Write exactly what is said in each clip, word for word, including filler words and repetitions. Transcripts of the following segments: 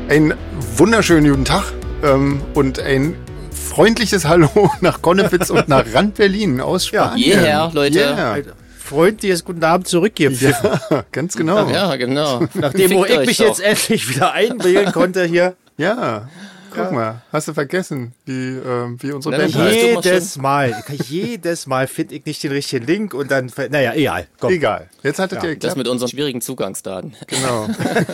einen wunderschönen guten Tag ähm, und ein freundliches Hallo nach Konnewitz und nach Rand-Berlin aus Spanien. Ja, yeah, Leute. Yeah. Freundliches guten Abend zurückgepfiffen. Ja, ganz genau. Ja, genau. Nachdem wo ich mich jetzt endlich wieder einwählen konnte hier. Ja, guck ja. mal, hast du vergessen, wie, äh, wie unsere Na, Band heißt. Jedes Mal, jedes Mal finde ich nicht den richtigen Link und dann, naja, egal. Komm. Egal, jetzt hattet ja, ihr geklappt. Das mit unseren schwierigen Zugangsdaten. Genau.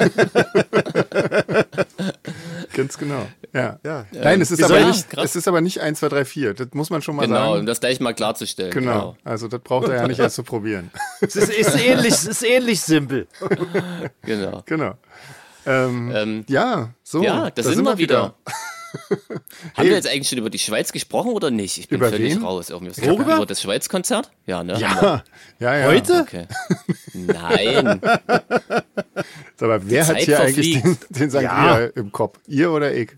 Ganz genau. Ja. Ja. Nein, es ist, Wie aber soll- nicht, krass. es ist aber nicht eins, zwei, drei, vier. Das muss man schon mal Genau, um sagen. das gleich mal klarzustellen. Genau. Also das braucht er ja nicht erst zu probieren. Es ist, ist, ähnlich, es ist ähnlich simpel. Genau. Genau. Ähm, Ähm, ja, so. ja, das da sind wir wieder. Haben Hey. wir jetzt eigentlich schon über die Schweiz gesprochen oder nicht? Ich bin Über völlig wen? raus. Irgendwie. Worüber? Über das Schweiz-Konzert? Ja, ne? Haben Ja, ja, ja. Heute? wir. Okay. Nein. Aber wer Die hat Zeit hier eigentlich den, verfliegt. den Sangria Ja. im Kopf? Ihr oder ich?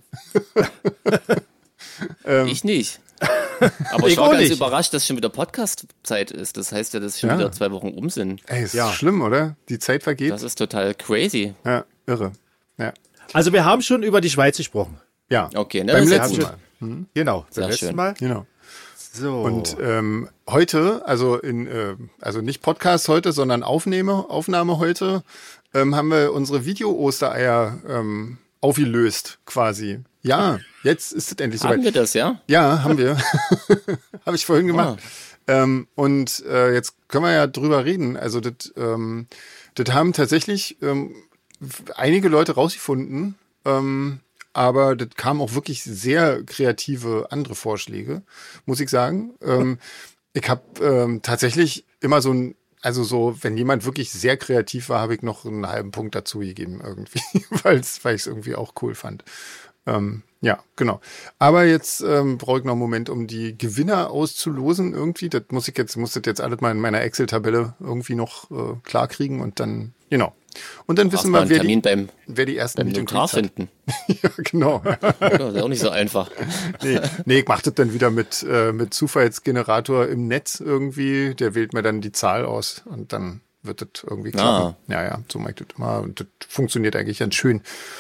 ähm, Ich nicht. Aber ich Ich war auch ganz nicht. überrascht, dass schon wieder Podcast-Zeit ist. Das heißt ja, dass schon Ja. wieder zwei Wochen um sind. ey, ist Ja. schlimm, oder? Die Zeit vergeht. Das ist total crazy. Ja, irre. Ja. Also wir haben schon über die Schweiz gesprochen. Ja. Okay, ne, Beim das ist letzten gut. Mal. Genau, Sehr beim letzten schön. Mal. Genau. So. Und ähm, heute, also in, äh, also nicht Podcast heute, sondern Aufnahme, Aufnahme heute, ähm, haben wir unsere Video-Ostereier ähm, aufgelöst, quasi. Ja, jetzt ist es endlich soweit. Haben wir das, ja? Ja, haben wir. Habe ich vorhin gemacht. Ähm, und äh, jetzt können wir ja drüber reden. Also das, ähm, das haben tatsächlich ähm, einige Leute rausgefunden, ähm, aber das kamen auch wirklich sehr kreative andere Vorschläge, muss ich sagen. Ähm, ich habe ähm, tatsächlich immer so ein, also so, wenn jemand wirklich sehr kreativ war, habe ich noch einen halben Punkt dazu gegeben irgendwie, weil's, weil ich es irgendwie auch cool fand. Ähm, ja, genau. Aber jetzt ähm, brauche ich noch einen Moment, um die Gewinner auszulosen irgendwie. Das muss ich jetzt, muss das jetzt alles mal in meiner Excel-Tabelle irgendwie noch äh, klar kriegen und dann, genau. Und dann wissen mal wir, einen wer Termin die, beim, wer die ersten beim Meet and Notar Greets hat. finden. Ja, genau. Ja, das ist auch nicht so einfach. Nee, nee, ich mache das dann wieder mit, äh, mit Zufallsgenerator im Netz irgendwie. Der wählt mir dann die Zahl aus und dann wird das irgendwie klappen. Ja, ja, so mache ich das immer. Und das funktioniert eigentlich ganz schön.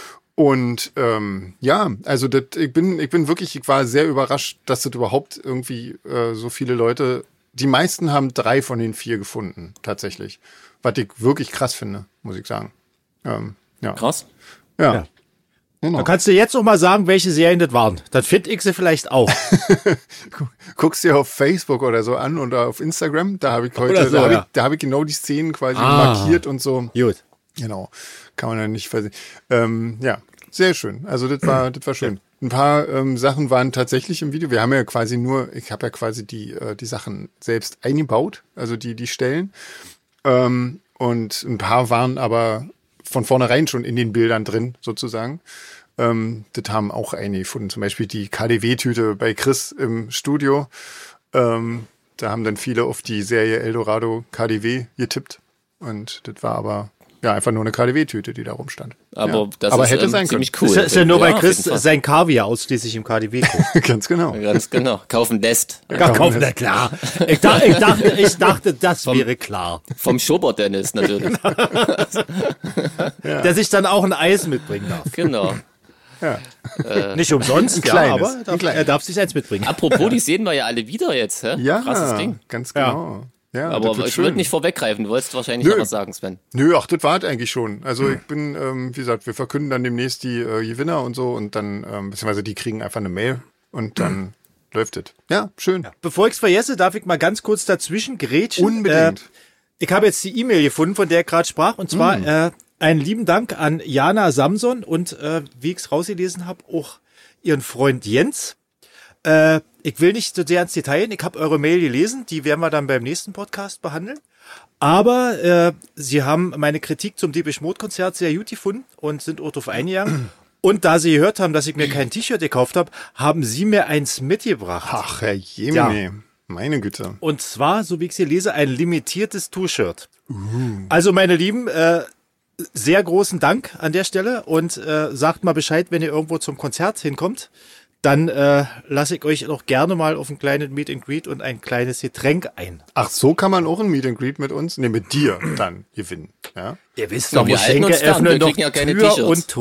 Und ähm, ja, also das, ich bin, ich bin wirklich, ich war sehr überrascht, dass das überhaupt irgendwie äh, so viele Leute, die meisten haben drei von den vier gefunden, tatsächlich. Was ich wirklich krass finde, muss ich sagen. Ähm, ja. Krass. Ja. Ja. Genau. Da kannst du jetzt noch mal sagen, welche Serien das waren. Dann finde ich sie vielleicht auch. Guckst dir auf Facebook oder so an oder auf Instagram, da habe ich heute, Oder so, da habe ja. ich, da habe ich genau die Szenen quasi Ah. markiert und so. Gut. Genau, kann man ja nicht versehen. Ähm, ja, sehr schön. Also das war, das war schön. Ein paar ähm, Sachen waren tatsächlich im Video. Wir haben ja quasi nur, ich habe ja quasi die äh, die Sachen selbst eingebaut, also die die Stellen. Ähm, und ein paar waren aber von vornherein schon in den Bildern drin, sozusagen. Ähm, das haben auch einige gefunden. Zum Beispiel die K D W-Tüte bei Chris im Studio. Ähm, da haben dann viele auf die Serie Eldorado K D W getippt. Und das war aber ja einfach nur eine K D W-Tüte, die da rumstand. Aber ja. das aber ist hätte ähm, sein ziemlich können. cool. Ist, ja- ist ja nur bei auf Chris jeden Fall. sein Kaviar ausschließlich im K D W. Ganz genau. Ganz genau. Kaufen lässt. Ja, kaufen, na klar. Ich, dach, ich, dachte, ich dachte, das wäre klar. Vom Schober-Dennis natürlich. Der sich dann auch ein Eis mitbringen darf. Genau. Ja. Nicht umsonst, Ein ja, kleines, aber ein darf, kleines. er darf sich eins mitbringen. Apropos, die sehen wir ja alle wieder jetzt. Hä? Ja, Krasses Ding. ganz genau. Ja, Aber das wird ich schön. wollte nicht vorweggreifen. Du wolltest wahrscheinlich Nö. noch was sagen, Sven. Nö, ach, das war es eigentlich schon. Also ich bin, ähm, wie gesagt, wir verkünden dann demnächst die äh, Gewinner und so und dann, ähm, beziehungsweise die kriegen einfach eine Mail und dann läuft es. Ja, schön. Bevor ich es vergesse, darf ich mal ganz kurz dazwischen grätschen. Unbedingt. Äh, ich habe jetzt die E-Mail gefunden, von der ich gerade sprach, und zwar äh, einen lieben Dank an Jana Samson und, äh, wie ich es rausgelesen habe, auch ihren Freund Jens. Äh, ich will nicht so sehr ins Detail, ich habe eure Mail gelesen, die werden wir dann beim nächsten Podcast behandeln. Aber äh, sie haben meine Kritik zum Depeche Mode Konzert sehr gut gefunden und sind auch drauf eingegangen. Und da sie gehört haben, dass ich mir kein T-Shirt gekauft habe, haben sie mir eins mitgebracht. Ach, Herr Jemine. Meine Güte. Und zwar, so wie ich es hier lese, ein limitiertes T-Shirt. Also, meine Lieben, äh, sehr großen Dank an der Stelle und äh, sagt mal Bescheid, wenn ihr irgendwo zum Konzert hinkommt. Dann äh, lasse ich euch auch gerne mal auf ein kleines Meet and Greet und ein kleines Getränk ein. Ach, so kann man auch ein Meet and Greet mit uns, ne, mit dir dann gewinnen. Ja? Ihr wisst Ja, doch, wir halten uns Geschenke fern, wir öffnen doch kriegen ja keine Tür T-Shirts. und Tor.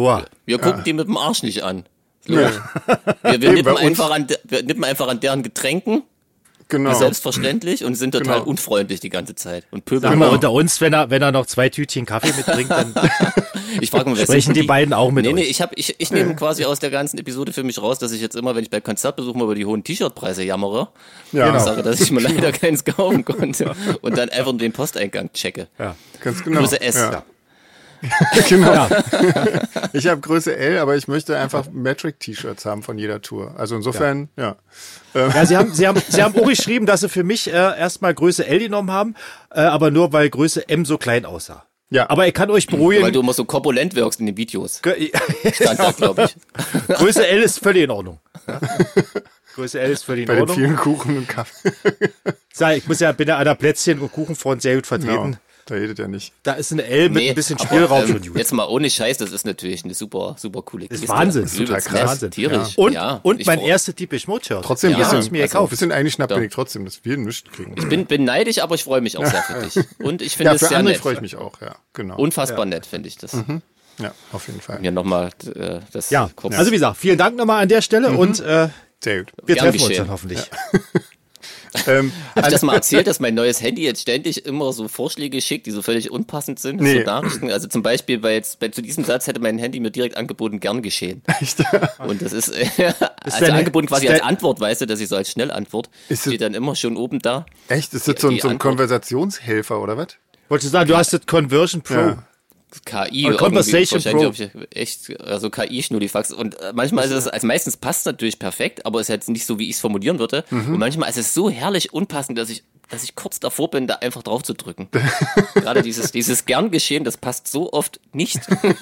Wir gucken die mit dem Arsch nicht an. Logisch. Wir, wir, Nee, nippen bei uns- einfach an, de- wir nippen einfach an deren Getränken, Genau. selbstverständlich, und sind total Genau. unfreundlich die ganze Zeit. Und pöbeln. Sagen wir Genau. unter uns, wenn er, wenn er noch zwei Tütchen Kaffee mitbringt, dann Ich frage mal, wer sprechen sind die beiden auch mit Nee, nee, euch. ich, hab, ich, ich nehme quasi aus der ganzen Episode für mich raus, dass ich jetzt immer, wenn ich bei Konzertbesuchen mal über die hohen T-Shirt-Preise jammere, Ja, und genau. sage, dass ich mir leider keins kaufen konnte und dann einfach nur den Posteingang checke. Ja. Ganz genau. Größe S. Ja. Genau. Ja. Ich habe Größe L, aber ich möchte einfach Metric-T-Shirts haben von jeder Tour. Also insofern, ja. Ja, sie haben, sie haben, sie haben auch geschrieben, dass sie für mich äh, erstmal Größe L genommen haben, äh, aber nur weil Größe M so klein aussah. Ja. Aber ich kann euch Weil beruhigen, du immer so korpulent wirkst in den Videos. G- Stand da, glaube ich. Größe L ist völlig in Ordnung. Ja. Größe L ist völlig Bei in den Ordnung. vielen Kuchen und Kaffee. Sag, ich muss ja, bin ja an der Plätzchen- und Kuchenfront sehr gut vertreten. Genau. Da redet er nicht. Da ist eine L mit Nee, ein bisschen aber, Spielraum ähm, schon gut. Jetzt mal ohne Scheiß, das ist natürlich eine super, super coole ist Kiste. Wahnsinn. Ist Übelst total krass. nett, Wahnsinn. Tierisch. Und, ja, und ich mein freu- erstes Deepish Mode Shirt. Trotzdem ein Ja, bisschen, hab's mir also ein gekauft. bisschen eingeschnappt bin ich trotzdem, dass wir nichts kriegen. Ich bin, bin neidisch, aber ich freue mich auch sehr für dich. Und ich finde Ja, es für sehr andere nett. freue ich mich auch, ja. Genau. Unfassbar nett, finde ich das. Ja, auf jeden Fall. Mir nochmal äh, das Ja, kurz. also wie gesagt, vielen Dank nochmal an der Stelle und äh, Sehr gut. wir Gern treffen uns geschehen. dann hoffentlich. Ähm, Hab ich das mal erzählt, dass mein neues Handy jetzt ständig immer so Vorschläge schickt, die so völlig unpassend sind? Nee. So Nachrichten. Also zum Beispiel, bei jetzt, bei, zu diesem Satz hätte mein Handy mir direkt angeboten, gern geschehen. Echt? Und das ist, äh, also deine- angeboten quasi ist als dein- Antwort, weißt du, dass ich so als Schnellantwort, Ist steht dann immer schon oben da. Echt? Ist das so, ein- Die so ein Antwort- Konversationshelfer oder was? Wolltest du sagen, du hast das Conversion Pro. Ja. K I, Or irgendwie Conversation wahrscheinlich ob ich echt, also K I-Schnullifax. Und äh, manchmal ist es, also meistens passt es natürlich perfekt, aber es ist jetzt nicht so, wie ich es formulieren würde. Mhm. Und manchmal ist es so herrlich unpassend, dass ich, dass ich kurz davor bin, da einfach drauf zu drücken. Gerade dieses, dieses gern geschehen, das passt so oft nicht.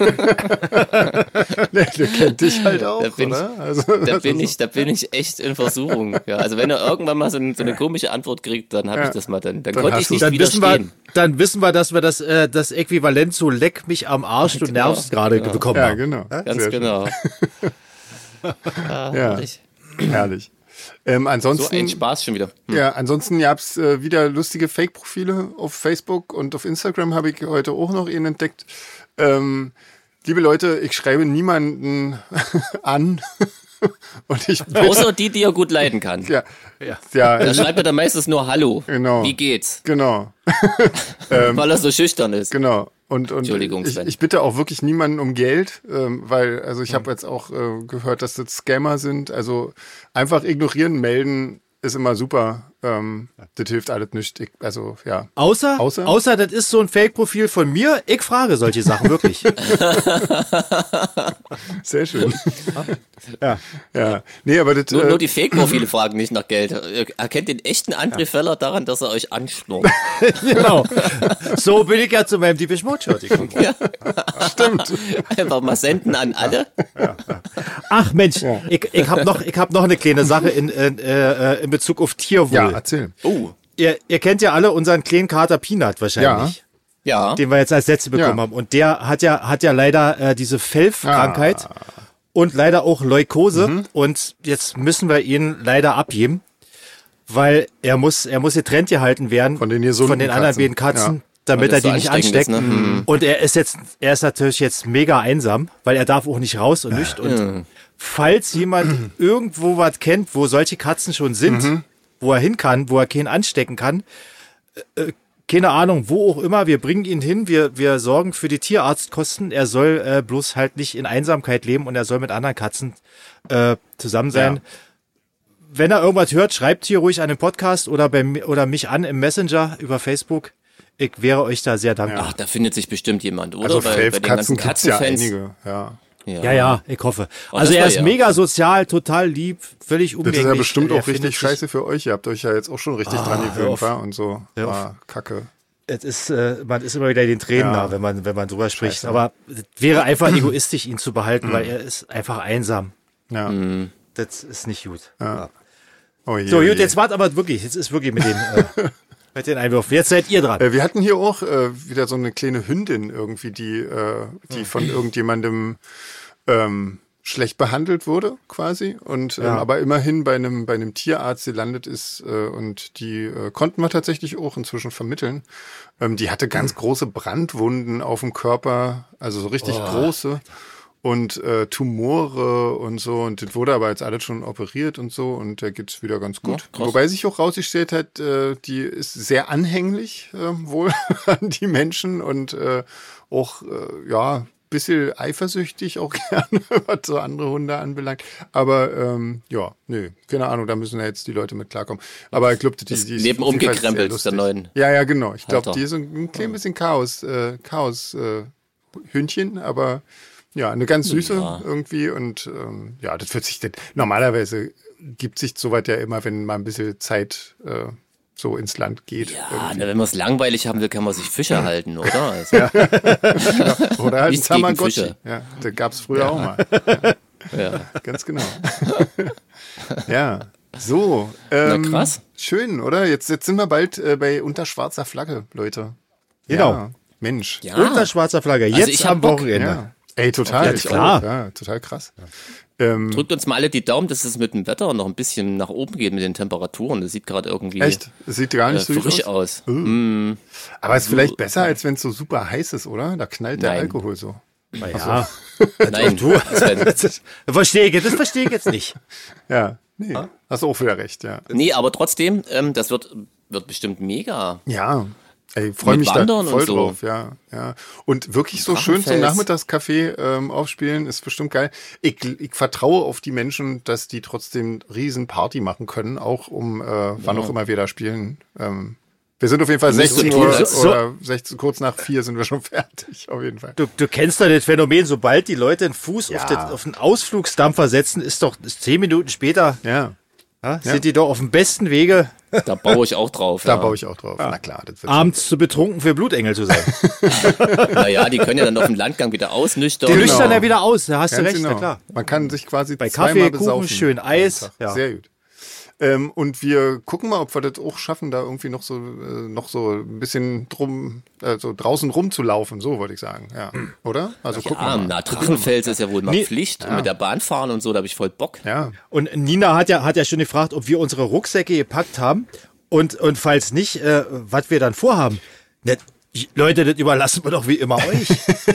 Der, der kennt dich halt auch, Da bin oder? ich- Also, Da das bin ist ich, da bin ich echt in Versuchung. Ja, also wenn er irgendwann mal so, ein, so eine komische Antwort kriegt, dann habe Ja. ich das mal, dann, dann, Dann konnte hast ich du- nicht Dann wissen, wir, widerstehen. dann wissen wir, dass wir das, äh, das Äquivalent zu Leck mich am Arsch, du Genau, nervst gerade genau. bekommen Ja, haben. genau. Ganz Sehr genau. Ja, Herrlich. schön. Herrlich. Ähm, So ansonsten, ein Spaß schon wieder. Hm. ja, ansonsten gab's äh, wieder lustige Fake-Profile auf Facebook und auf Instagram habe ich heute auch noch einen entdeckt. Ähm, liebe Leute, ich schreibe niemanden an und ich bin, Außer die, die er gut leiden kann. ja, Ja. ja, Da schreibt er dann meistens nur Hallo. Genau. Wie geht's? genau. Weil er so schüchtern ist. Genau. Und, und Entschuldigung, ich, Sven. ich bitte auch wirklich niemanden um Geld, ähm, weil, also ich Hm. habe jetzt auch äh, gehört, dass das Scammer sind. Also einfach ignorieren, melden ist immer super. Ähm, das hilft alles nicht. Ich, also ja. Außer, Außer? außer, das ist so ein Fake-Profil von mir. Ich frage solche Sachen wirklich. Sehr schön. ja. Ja. Nee, aber das. Nur, äh, nur die Fake-Profile fragen nicht nach Geld. Ihr erkennt den echten André Feller daran, dass er euch anschnurrt. Genau. So bin ich ja zu meinem Deepish Mode Shirt gekommen. stimmt. Einfach mal senden an alle. Ach Mensch, ich, ich habe noch, ich hab noch eine kleine Sache in, in, äh, in Bezug auf Tierwohl. Ja, erzähl. Oh, Ihr, ihr kennt ja alle unseren kleinen Kater Peanut wahrscheinlich. ja. Den wir jetzt als letzte bekommen Ja. haben. Und der hat ja, hat ja leider äh, diese Felf-Krankheit Ah. und leider auch Leukose. Mhm. Und jetzt müssen wir ihn leider abgeben, weil er muss, er muss getrennt gehalten werden Von den gesunden von den anderen Katzen. beiden Katzen, Ja. damit Weil er das so die nicht ansteckend ansteckt. ist, ne? Mhm. Und er ist jetzt, er ist natürlich jetzt mega einsam, weil er darf auch nicht raus und nicht. Und falls jemand irgendwo was kennt, wo solche Katzen schon sind, Mhm. wo er hin kann, wo er keinen anstecken kann, keine Ahnung, wo auch immer, wir bringen ihn hin, wir, wir sorgen für die Tierarztkosten. Er soll äh, bloß halt nicht in Einsamkeit leben und er soll mit anderen Katzen äh, zusammen sein. Ja. Wenn er irgendwas hört, schreibt hier ruhig an den Podcast oder bei mi- oder mich an im Messenger über Facebook. Ich wäre euch da sehr dankbar. Ach, da findet sich bestimmt jemand, oder? Also Bei- bei den Felfkatzen ganzen gibt's ja Katzenfans. einige. Ja. Ja, ja, ich hoffe. Oh, also das er war ist ja. mega sozial, total lieb, völlig Das umgänglich. ist ja bestimmt Er auch richtig findet sich- scheiße für euch. Ihr habt euch ja jetzt auch schon richtig dran hör gewöhnt, auf. war und so. Hör auf. Ah, Kacke. Es ist, äh, man ist immer wieder den Tränen Ja. nah, wenn man, wenn man drüber spricht. Scheiße. Aber es wäre einfach egoistisch, ihn zu behalten, weil er ist einfach einsam. Ja. Das ist nicht gut. Ja. Oh je, So, oh gut, je. jetzt wart aber wirklich, jetzt ist wirklich mit den, äh, mit den Einwürfen. Jetzt seid ihr dran. Äh, wir hatten hier auch äh, wieder so eine kleine Hündin irgendwie, die, äh, die von irgendjemandem ähm, schlecht behandelt wurde, quasi. Und ähm, Ja. aber immerhin bei einem bei einem Tierarzt gelandet ist äh, und die äh, konnten wir tatsächlich auch inzwischen vermitteln. Ähm, die hatte ganz große Brandwunden auf dem Körper, also so richtig große. und äh, Tumore und so. Und das wurde aber jetzt alles schon operiert und so. Und da geht's wieder ganz gut. Ja, Wobei sich auch rausgestellt hat, äh, die ist sehr anhänglich äh, wohl an die Menschen und äh, auch, äh, ja, bisschen eifersüchtig auch gerne, was so andere Hunde anbelangt. Aber ähm, ja, nö, keine Ahnung, da müssen ja jetzt die Leute mit klarkommen. Aber ich glaube, die, die Das ist Leben auf jeden Fall sehr umgekrempelt, lustig. der neuen Ja, ja, genau. Ich glaube, Halter. die ist so ein klein bisschen Chaos, äh, Chaos äh, Hündchen, aber ja, eine ganz süße Ja. irgendwie. Und ähm, ja, das wird sich denn, normalerweise gibt sich soweit ja immer, wenn mal ein bisschen Zeit äh, so ins Land geht. Ja, irgendwie. na, wenn man es langweilig haben will, kann man sich Fische halten, oder? Also, Oder halt ein Nichts gegen Tamagotchi. Fische. Ja, das gab es früher auch mal. ja. Ganz genau. Ja, so. Ähm, Na, krass. Schön, oder? Jetzt, jetzt sind wir bald äh, bei Unter schwarzer Flagge, Leute. Genau. Ja, Mensch. Ja. Unter schwarzer Flagge, Also jetzt ich hab am Bock. Wochenende. Ja. Ey, total. Ja, ich klar. auch. Ja, total krass. Ähm, Drückt uns mal alle die Daumen, dass es mit dem Wetter noch ein bisschen nach oben geht mit den Temperaturen. Das sieht gerade irgendwie echt? Es sieht gar äh, nicht so gut frisch aus. aus. Mm, Aber es ist vielleicht besser, als wenn es so super heiß ist, oder? Da knallt der Nein. Alkohol so. Na ja, nein, du, das wär- das verstehe ich, das verstehe ich jetzt nicht. Ja, nee. Hast du auch wieder recht, ja. nee, aber trotzdem, ähm, das wird, wird bestimmt mega. Ja, ey, freue Mit mich da Wandern voll und so. drauf, ja, ja. Und wirklich so schön zum Drachenfels. Nachmittagscafé ähm, aufspielen, ist bestimmt geil. Ich, ich vertraue auf die Menschen, dass die trotzdem riesen Party machen können, auch um äh, wann auch immer wir da spielen. Ähm, wir sind auf jeden Fall Nicht so sechzehn Uhr cool. So- oder sechzehn, kurz nach vier sind wir schon fertig, auf jeden Fall. Du, du kennst doch das Phänomen, sobald die Leute einen Fuß Ja. auf, den, auf einen Ausflugsdampfer setzen, ist doch ist zehn Minuten später, Ja, ja, sind die doch auf dem besten Wege, Da baue ich auch drauf. da ja. baue ich auch drauf. Na klar, das wird abends zu betrunken für Blutegel zu sein. Naja, die können ja dann auf dem Landgang wieder ausnüchtern. Die Genau. nüchtern ja wieder aus, da hast Ganz du recht, genau. na klar. Man kann sich quasi Bei zweimal Kaffee, Kuchen, besaufen. schön Eis. Ja. Sehr gut. Ähm, und wir gucken mal, ob wir das auch schaffen, da irgendwie noch so, äh, noch so ein bisschen drum, äh, so draußen rumzulaufen, so wollte ich sagen. Ja. Oder? Also gucken Ja, wir mal. na, Drachenfels ist ja wohl mal Nee. Pflicht. Und mit der Bahn fahren und so, da habe ich voll Bock. Ja. Und Nina hat ja, hat ja schon gefragt, ob wir unsere Rucksäcke gepackt haben und, und falls nicht, äh, was wir dann vorhaben. Ne, Leute, das überlassen wir doch wie immer euch.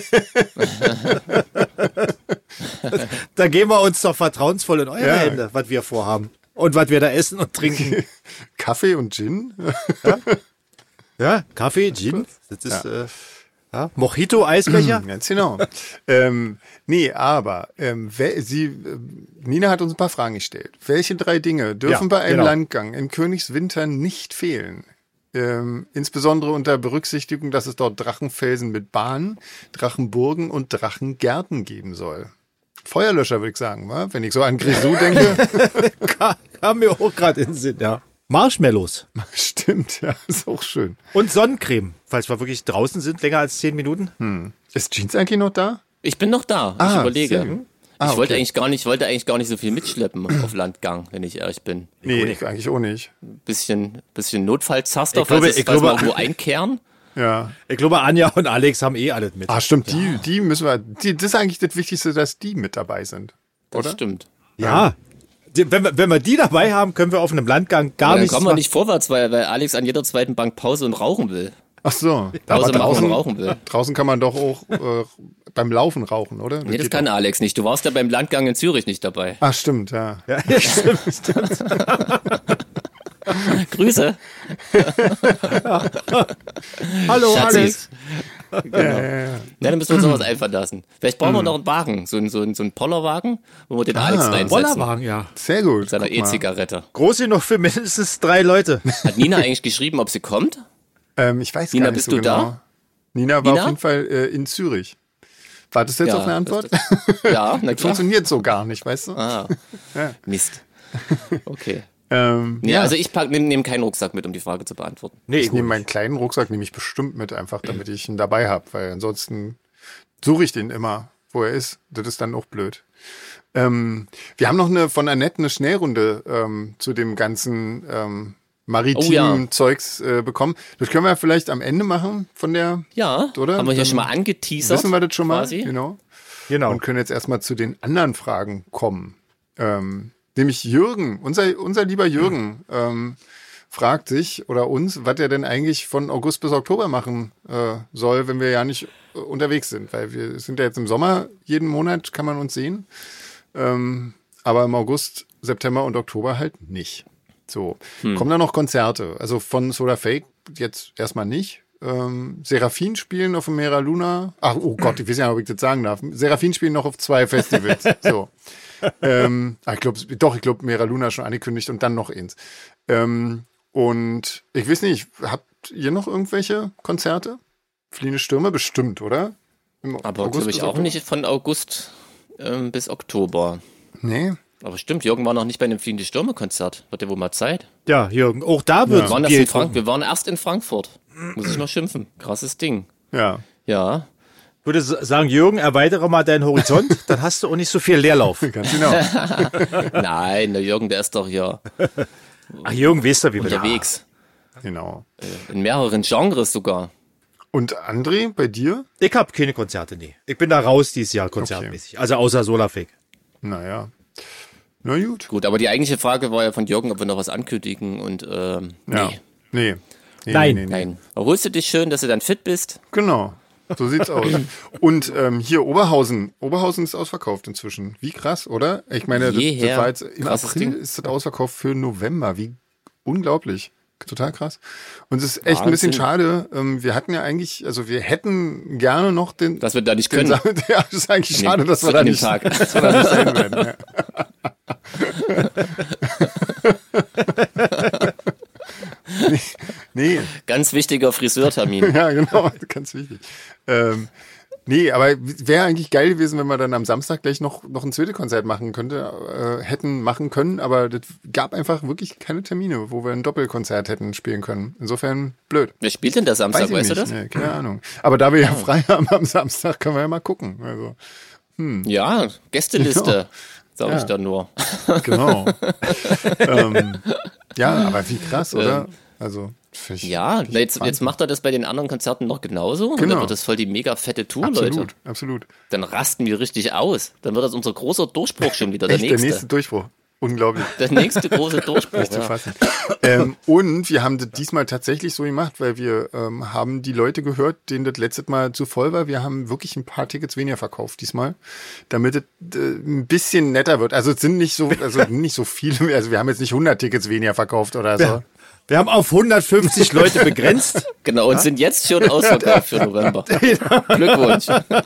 Da geben wir uns doch vertrauensvoll in eure Ja. Hände, was wir vorhaben. Und was wir da essen und trinken. Kaffee und Gin? Ja, Kaffee, Gin, das ist äh, ja, Mojito, Eisbecher. Ganz genau. ähm, nee, aber ähm, wer, sie, äh, Nina hat uns ein paar Fragen gestellt. Welche drei Dinge dürfen Ja, bei einem genau. Landgang in Königswinter nicht fehlen? Ähm, insbesondere unter Berücksichtigung, dass es dort Drachenfelsen mit Bahnen, Drachenburgen und Drachengärten geben soll. Feuerlöscher, würde ich sagen, wa? Wenn ich so an Grisou denke. Ka- Kam mir auch gerade in den Sinn, ja. Marshmallows Stimmt, ja, ist auch schön. und Sonnencreme, falls wir wirklich draußen sind, länger als zehn Minuten. Ist Jeans eigentlich noch da? Ich bin noch da. Ah, ich sehr überlege. gut. Ich Ah, wollte okay. eigentlich gar nicht, wollte eigentlich gar nicht so viel mitschleppen auf Landgang, wenn ich ehrlich bin. Nee, ich eigentlich auch nicht. Bisschen, bisschen Notfallzaster, Ich glaube- falls, es, ich falls wir glaube- irgendwo einkehren. Ja. Ich glaube, Anja und Alex haben eh alles mit. Ah, stimmt, die, die müssen wir, die, das ist eigentlich das Wichtigste, dass die mit dabei sind. Das Oder? stimmt. Ja. Die, wenn, wir, wenn wir die dabei haben, können wir auf einem Landgang gar Aber dann nichts kommen wir machen. nicht vorwärts, weil, weil Alex an jeder zweiten Bank Pause und rauchen will. Ach so. Pause Aber machen und draußen, rauchen will. draußen kann man doch auch äh, beim Laufen rauchen, oder? Nee, das geht kann doch. Alex nicht. Du warst ja beim Landgang in Zürich nicht dabei. Ach, stimmt, ja. Ja, stimmt, stimmt. Grüße. Hallo, Schatzis. Alex. Ja, ja, ja. Ja, dann müssen wir uns noch was einfallen lassen. Vielleicht brauchen wir noch einen Wagen, so einen, so einen, so einen Pollerwagen, wo wir den Alex reinsetzen. Bollerwagen, ja. Sehr gut. Mit seiner guck mal. E-Zigarette. Groß genug für mindestens drei Leute. Hat Nina eigentlich geschrieben, ob sie kommt? Ähm, ich weiß Nina, gar nicht bist so du genau. da? Nina war Nina? auf jeden Fall äh, in Zürich. Wartest du jetzt Ja, auf eine Antwort? das- Ja, na klar. Funktioniert so gar nicht, weißt du? Ah, Mist. Okay. Ähm, Nee, ja, also ich pack, nehme nehm keinen Rucksack mit, um die Frage zu beantworten. Nee, ich nehme meinen kleinen Rucksack, nehme ich bestimmt mit, einfach damit ich ihn dabei habe, weil ansonsten suche ich den immer, wo er ist. Das ist dann auch blöd. Ähm, wir haben noch eine von Annette eine Schnellrunde ähm, zu dem ganzen ähm, maritimen Oh ja. Zeugs äh, bekommen. Das können wir vielleicht am Ende machen von der, Ja, Oder? haben wir hier Dann schon mal angeteasert. wissen wir das schon mal, quasi. genau. genau. Und können jetzt erstmal zu den anderen Fragen kommen. Ähm, nämlich Jürgen, unser, unser lieber Jürgen, ähm, fragt sich oder uns, was er denn eigentlich von August bis Oktober machen äh, soll, wenn wir ja nicht äh, unterwegs sind. Weil wir sind ja jetzt im Sommer, jeden Monat kann man uns sehen. Ähm, aber im August, September und Oktober halt nicht. So. Hm. Kommen da noch Konzerte? Also von Solar Fake jetzt erstmal nicht. Ähm, Seraphin spielen auf dem Mera Luna. Ach, oh Gott, ich weiß ja nicht, ob ich das sagen darf. Seraphin spielen noch auf zwei Festivals. So. ähm, ich glaube, doch, ich glaube, Mera Luna schon angekündigt und dann noch eins. Ähm, und ich weiß nicht, habt ihr noch irgendwelche Konzerte? Fliehende Stürme bestimmt, oder? Im Aber glaube ich auch Oktober? Nicht von August ähm, bis Oktober. Nee. Aber stimmt, Jürgen war noch nicht bei einem Fliehende Stürme-Konzert. Wird ja wohl mal Zeit. Ja, Jürgen, auch da wird ja. wir, waren in Frank- wir waren erst in Frankfurt. Muss ich mal schimpfen. Krasses Ding. Ja. Ja. Ich würde sagen, Jürgen, erweitere mal deinen Horizont, dann hast du auch nicht so viel Leerlauf. Ganz genau. Nein, der Jürgen, der ist doch hier Ach, Jürgen, weißt du, wie wir unterwegs. Ja. Genau. In mehreren Genres sogar. Und André, bei dir? Ich habe keine Konzerte, nee. Ich bin da raus dieses Jahr konzertmäßig. Okay. Also außer Solarfake. Naja. Na gut. Gut, aber die eigentliche Frage war ja von Jürgen, ob wir noch was ankündigen und ähm, nee. Ja. Nee. Nee, Nein. Nee, nee, nee. Nein. Erholst du dich schön, dass du dann fit bist? Genau. So sieht's aus. Und ähm, hier Oberhausen. Oberhausen ist ausverkauft inzwischen. Wie krass, oder? Ich meine, das, das war jetzt im April ist das ausverkauft für November. Wie unglaublich. Total krass. Und es ist echt Wahnsinn. Ein bisschen schade. Ähm, wir hatten ja eigentlich, also wir hätten gerne noch den... Dass wir da nicht können. Den, ja, das ist eigentlich schade, nee, dass wir da nicht, Tag. dass wir da nicht sein werden. Ja. nee, nee. Ganz wichtiger Friseurtermin. Ja, genau, ganz wichtig. Ähm, nee, aber wäre eigentlich geil gewesen, wenn wir dann am Samstag gleich noch, noch ein zweites Konzert machen könnte, äh, hätten machen können, aber das gab einfach wirklich keine Termine, wo wir ein Doppelkonzert hätten spielen können. Insofern blöd. Wer spielt denn das Samstag, Weiß weißt nicht. du das? Nee, keine Ahnung. Aber da wir ja frei haben am Samstag, können wir ja mal gucken. Also, hm. Ja, Gästeliste. Genau. Sag ja. ich da nur. Genau. ähm, ja, aber wie krass, oder? Ähm, also, ja, jetzt, jetzt macht er das bei den anderen Konzerten noch genauso. Genau. Und dann wird das voll die mega fette Tour, absolut, Leute. Absolut. Dann rasten wir richtig aus. Dann wird das unser großer Durchbruch schon wieder, der Echt, nächste. Der nächste Durchbruch. Unglaublich. Der nächste große Durchbruch. Nicht zu fassen. ähm, und wir haben das diesmal tatsächlich so gemacht, weil wir ähm, haben die Leute gehört, denen das letztes Mal zu voll war. Wir haben wirklich ein paar Tickets weniger verkauft diesmal, damit es äh, ein bisschen netter wird. Also es sind nicht so, also nicht so viele, also wir haben jetzt nicht hundert Tickets weniger verkauft oder so. Ja. Wir haben auf hundertfünfzig Leute begrenzt. Genau, und ja? sind jetzt schon ausverkauft für November. Glückwunsch.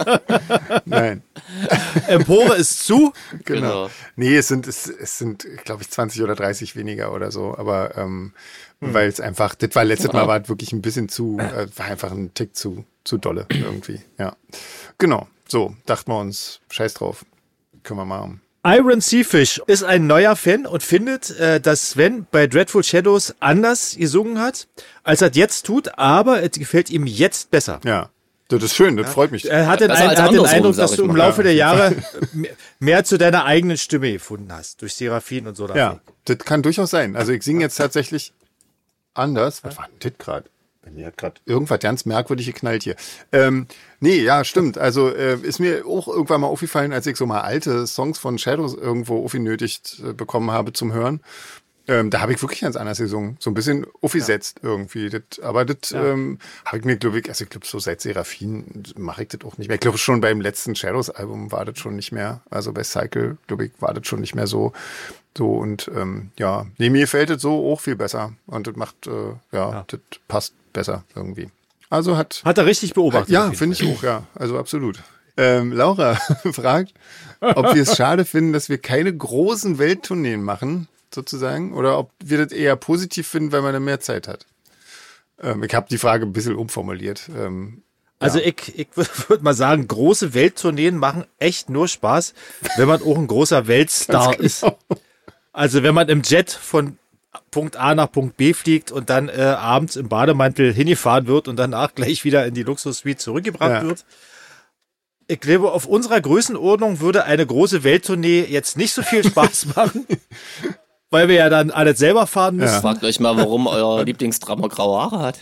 Nein. Empore ist zu. Genau. genau. Nee, es sind, es, es sind, glaube ich, zwanzig oder dreißig weniger oder so. Aber ähm, hm. weil es einfach, das war letztes Mal war es wirklich ein bisschen zu, äh, war einfach ein Tick zu, zu dolle irgendwie. Ja. Genau. So, dachten wir uns, scheiß drauf. Können wir machen. Iron Seafish ist ein neuer Fan und findet, äh, dass Sven bei Dreadful Shadows anders gesungen hat, als er es jetzt tut, aber es gefällt ihm jetzt besser. Ja, das ist schön, das ja. freut mich. Er hat den, ein, hat den Eindruck, dass du im Laufe ja. der Jahre mehr zu deiner eigenen Stimme gefunden hast, durch Seraphin und so. Ja, das kann durchaus sein. Also ich singe jetzt tatsächlich anders. Was war denn das gerade? Mir hat gerade irgendwas ganz merkwürdig geknallt hier. Ähm, nee, ja, stimmt. Also äh, ist mir auch irgendwann mal aufgefallen, als ich so mal alte Songs von Shadows irgendwo aufgenötigt äh, bekommen habe zum Hören. Ähm, da habe ich wirklich ganz anders gesungen. So ein bisschen aufgesetzt ja. irgendwie. Das, aber das ja. ähm, habe ich mir, glaube ich, also ich glaube, so seit Seraphin mache ich das auch nicht mehr. Ich glaube, schon beim letzten Shadows-Album war das schon nicht mehr. Also bei Cycle, glaube ich, war das schon nicht mehr so. So und ähm, ja, nee, mir gefällt das so auch viel besser. Und das macht, äh, ja, ja, das passt besser irgendwie. Also hat... Hat er richtig beobachtet. Ja, finde ich auch, ja. Also absolut. Ähm, Laura fragt, ob wir es schade finden, dass wir keine großen Welttourneen machen, sozusagen, oder ob wir das eher positiv finden, weil man dann mehr Zeit hat. Ähm, ich habe die Frage ein bisschen umformuliert. Ähm, Also ja. ich, ich würde mal sagen, große Welttourneen machen echt nur Spaß, wenn man auch ein großer Weltstar genau. ist. Also wenn man im Jet von Punkt A nach Punkt B fliegt und dann äh, abends im Bademantel hingefahren wird und danach gleich wieder in die Luxussuite zurückgebracht ja. wird. Ich glaube, auf unserer Größenordnung würde eine große Welttournee jetzt nicht so viel Spaß machen, weil wir ja dann alles selber fahren müssen. Ja. Fragt euch mal, warum euer Lieblingsdrammer graue Haare hat.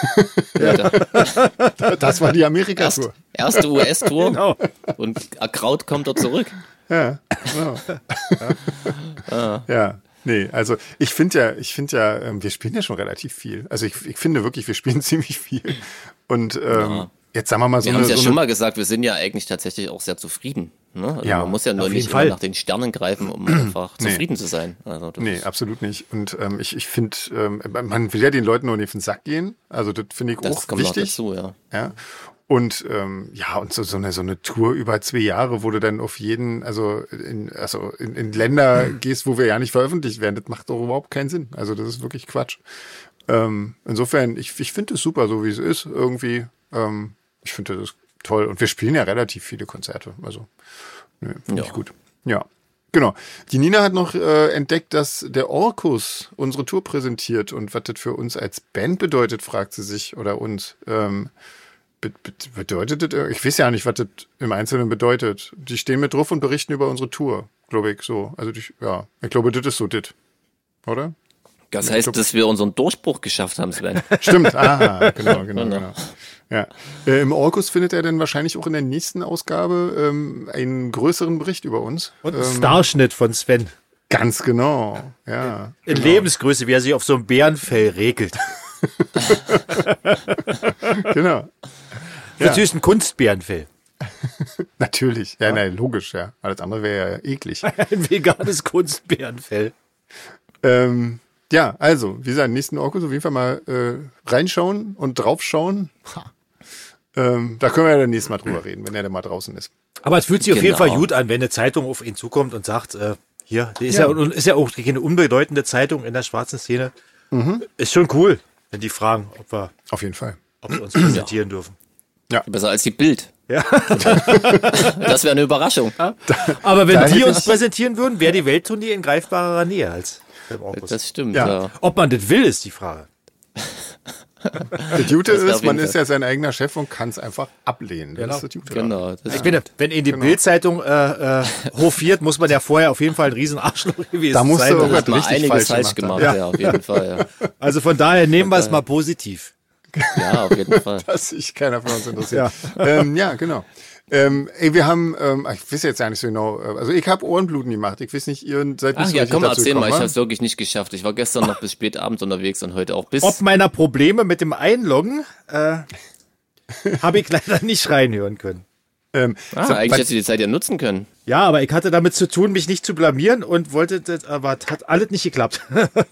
Ja. Das war die Amerika-Tour. Erst, erste U S-Tour genau. und ergraut kommt er zurück. Ja, genau. ja. ja. Nee, also ich finde ja, ich finde ja, ähm, wir spielen ja schon relativ viel. Also ich, ich finde wirklich, wir spielen ziemlich viel. Und ähm, Ja. jetzt sagen wir mal so Wir eine, haben es ja so schon eine mal gesagt, wir sind ja eigentlich tatsächlich auch sehr zufrieden. Ne? Also Ja, man muss ja nur auf nicht jeden immer Fall. nach den Sternen greifen, um einfach Nee. zufrieden zu sein. Also das Nee, ist, absolut nicht. Und ähm, ich, ich finde, ähm, man will ja den Leuten nur nicht auf den Sack gehen. Also das finde ich das auch kommt noch wichtig. dazu, ja. Ja. Und ähm, ja, und so, so, eine, so eine Tour über zwei Jahre, wo du dann auf jeden, also in, also in, in Länder gehst, wo wir ja nicht veröffentlicht werden, das macht doch überhaupt keinen Sinn. Also das ist wirklich Quatsch. Ähm, insofern, ich, ich finde es super, so wie es ist, irgendwie. Ähm, ich finde das toll. Und wir spielen ja relativ viele Konzerte. Also, ne, finde Ja. ich gut. Ja. Genau. Die Nina hat noch äh, entdeckt, dass der Orkus unsere Tour präsentiert und was das für uns als Band bedeutet, fragt sie sich oder uns. Ähm, be be bedeutet das, ich weiß ja nicht, was das im Einzelnen bedeutet. Die stehen mit drauf und berichten über unsere Tour, glaube ich, so. Also, die, ja, ich glaube, das ist so das. Oder? Das Ja, heißt, glaub- dass wir unseren Durchbruch geschafft haben, Sven. Stimmt, ah, genau, genau, Genau. genau. Ja. Äh, Im Orkus findet er dann wahrscheinlich auch in der nächsten Ausgabe ähm, einen größeren Bericht über uns. Und ein ähm, Starschnitt von Sven. Ganz genau, ja. In genau. Lebensgröße, wie er sich auf so einem Bärenfell regelt. Genau, Natürlich ein Kunstbärenfell. natürlich. Ja, nein, logisch, ja. Alles andere wäre ja eklig. Ein veganes Kunstbärenfell. ähm, ja, also, wie gesagt, nächsten Orkus auf jeden Fall mal äh, reinschauen und draufschauen. Ha. Ähm, da können wir ja dann nächstes Mal drüber reden, wenn er dann mal draußen ist. Aber es fühlt sich auf jeden Genau. Fall gut an, wenn eine Zeitung auf ihn zukommt und sagt, äh, hier, die ist Ja. ja. ist ja auch keine unbedeutende Zeitung in der schwarzen Szene. Ist schon cool, wenn die fragen, ob wir, Auf jeden Fall. ob wir uns präsentieren dürfen. Besser als die Bild. Ja. Das wäre eine Überraschung. Aber wenn Da die hätte uns ich- präsentieren würden, wäre die Welttournee in greifbarer Nähe als beim Orkus. Das stimmt, Ja. ja. Ob man das will, ist die Frage. Das Gute Das wär ist, auf man jeden ist ja sein eigener Chef und kann es einfach ablehnen. Das Genau. ist das Gute. Genau. Das Ich finde, wenn in die Bildzeitung äh, äh, hofiert, muss man ja vorher auf jeden Fall ein Riesenarschloch gewesen Da musst du sein. irgendwas hat man richtig einiges falsch falsch gemacht gemacht, haben. ja. auf jeden Fall. Also von daher nehmen wir es mal positiv. Ja, ja auf jeden Fall. Dass sich keiner von uns interessiert. Ja, ähm, ja genau. Ähm, ey, wir haben, ähm, ich weiß jetzt ja nicht so genau, äh, also ich habe Ohrenbluten gemacht. Ich weiß nicht, ihr seid nicht Ach so ja, richtig komm, dazu erzähl mal, gekommen, ich habe wa? es wirklich nicht geschafft. Ich war gestern noch bis spät abends unterwegs und heute auch bis... Ob meiner Probleme mit dem Einloggen äh, habe ich leider nicht reinhören können. Ähm, ah, so, eigentlich was- hättest du die Zeit ja nutzen können. Ja, aber ich hatte damit zu tun, mich nicht zu blamieren und wollte das, aber es hat alles nicht geklappt.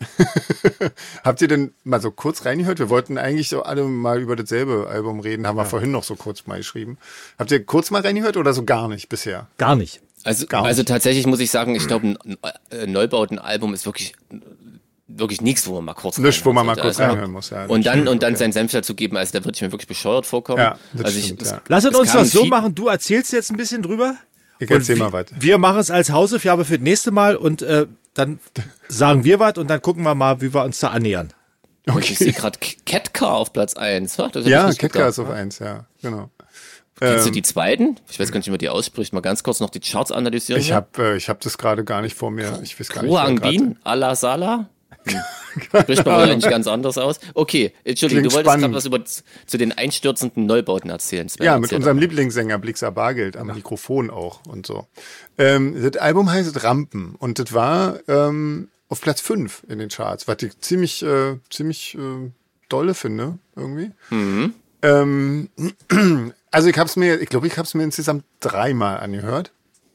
Habt ihr denn mal so kurz reingehört? Wir wollten eigentlich so alle mal über dasselbe Album reden, haben wir vorhin noch so kurz mal geschrieben. Habt ihr kurz mal reingehört oder so gar nicht bisher? Gar nicht. Also, Gar also nicht. tatsächlich muss ich sagen, ich glaube, ein äh, Neubautenalbum ist wirklich wirklich nichts, wo man mal kurz Nichts, wo man mal reinhört kurz sollte. reinhören muss. Ja, das Und dann stimmt, und dann okay. seinen Senf dazu geben, also da würde ich mir wirklich bescheuert vorkommen. Ja, das also stimmt, ich, ja. Lass es es uns kam das so viel- machen. Du erzählst jetzt ein bisschen drüber. Ich Und erzähl wir- mal was. Wir machen es als Hausaufgabe für das nächste Mal und äh, dann sagen wir was und dann gucken wir mal, wie wir uns da annähern. Und ich sehe gerade Catcar auf Platz eins. Ha, das hätte ich Ja, nicht Ketka gedacht. ist auf eins, ja, genau. Kennst du Ähm, die zweiten? Ich weiß gar nicht, wie man die ausspricht. Mal ganz kurz noch die Charts analysieren. Ich habe äh, ich hab das gerade gar nicht vor mir. Ich weiß gar nicht. Ruang wer grad- Bin, Ala Sala. Spricht man wahrscheinlich ganz anders aus. Okay, Entschuldigung, Klingt du wolltest gerade spannend. was über zu den einstürzenden Neubauten erzählen. Sven. Ja, mit Erzähl unserem doch. Lieblingssänger Blixer Bargeld am Mikrofon auch und so. Ähm, das Album heißt Rampen und das war ähm, auf Platz fünf in den Charts, was ich ziemlich, äh, ziemlich äh, dolle finde, irgendwie. Mhm. Ähm, also ich hab's mir, ich glaube, ich habe es mir insgesamt dreimal angehört.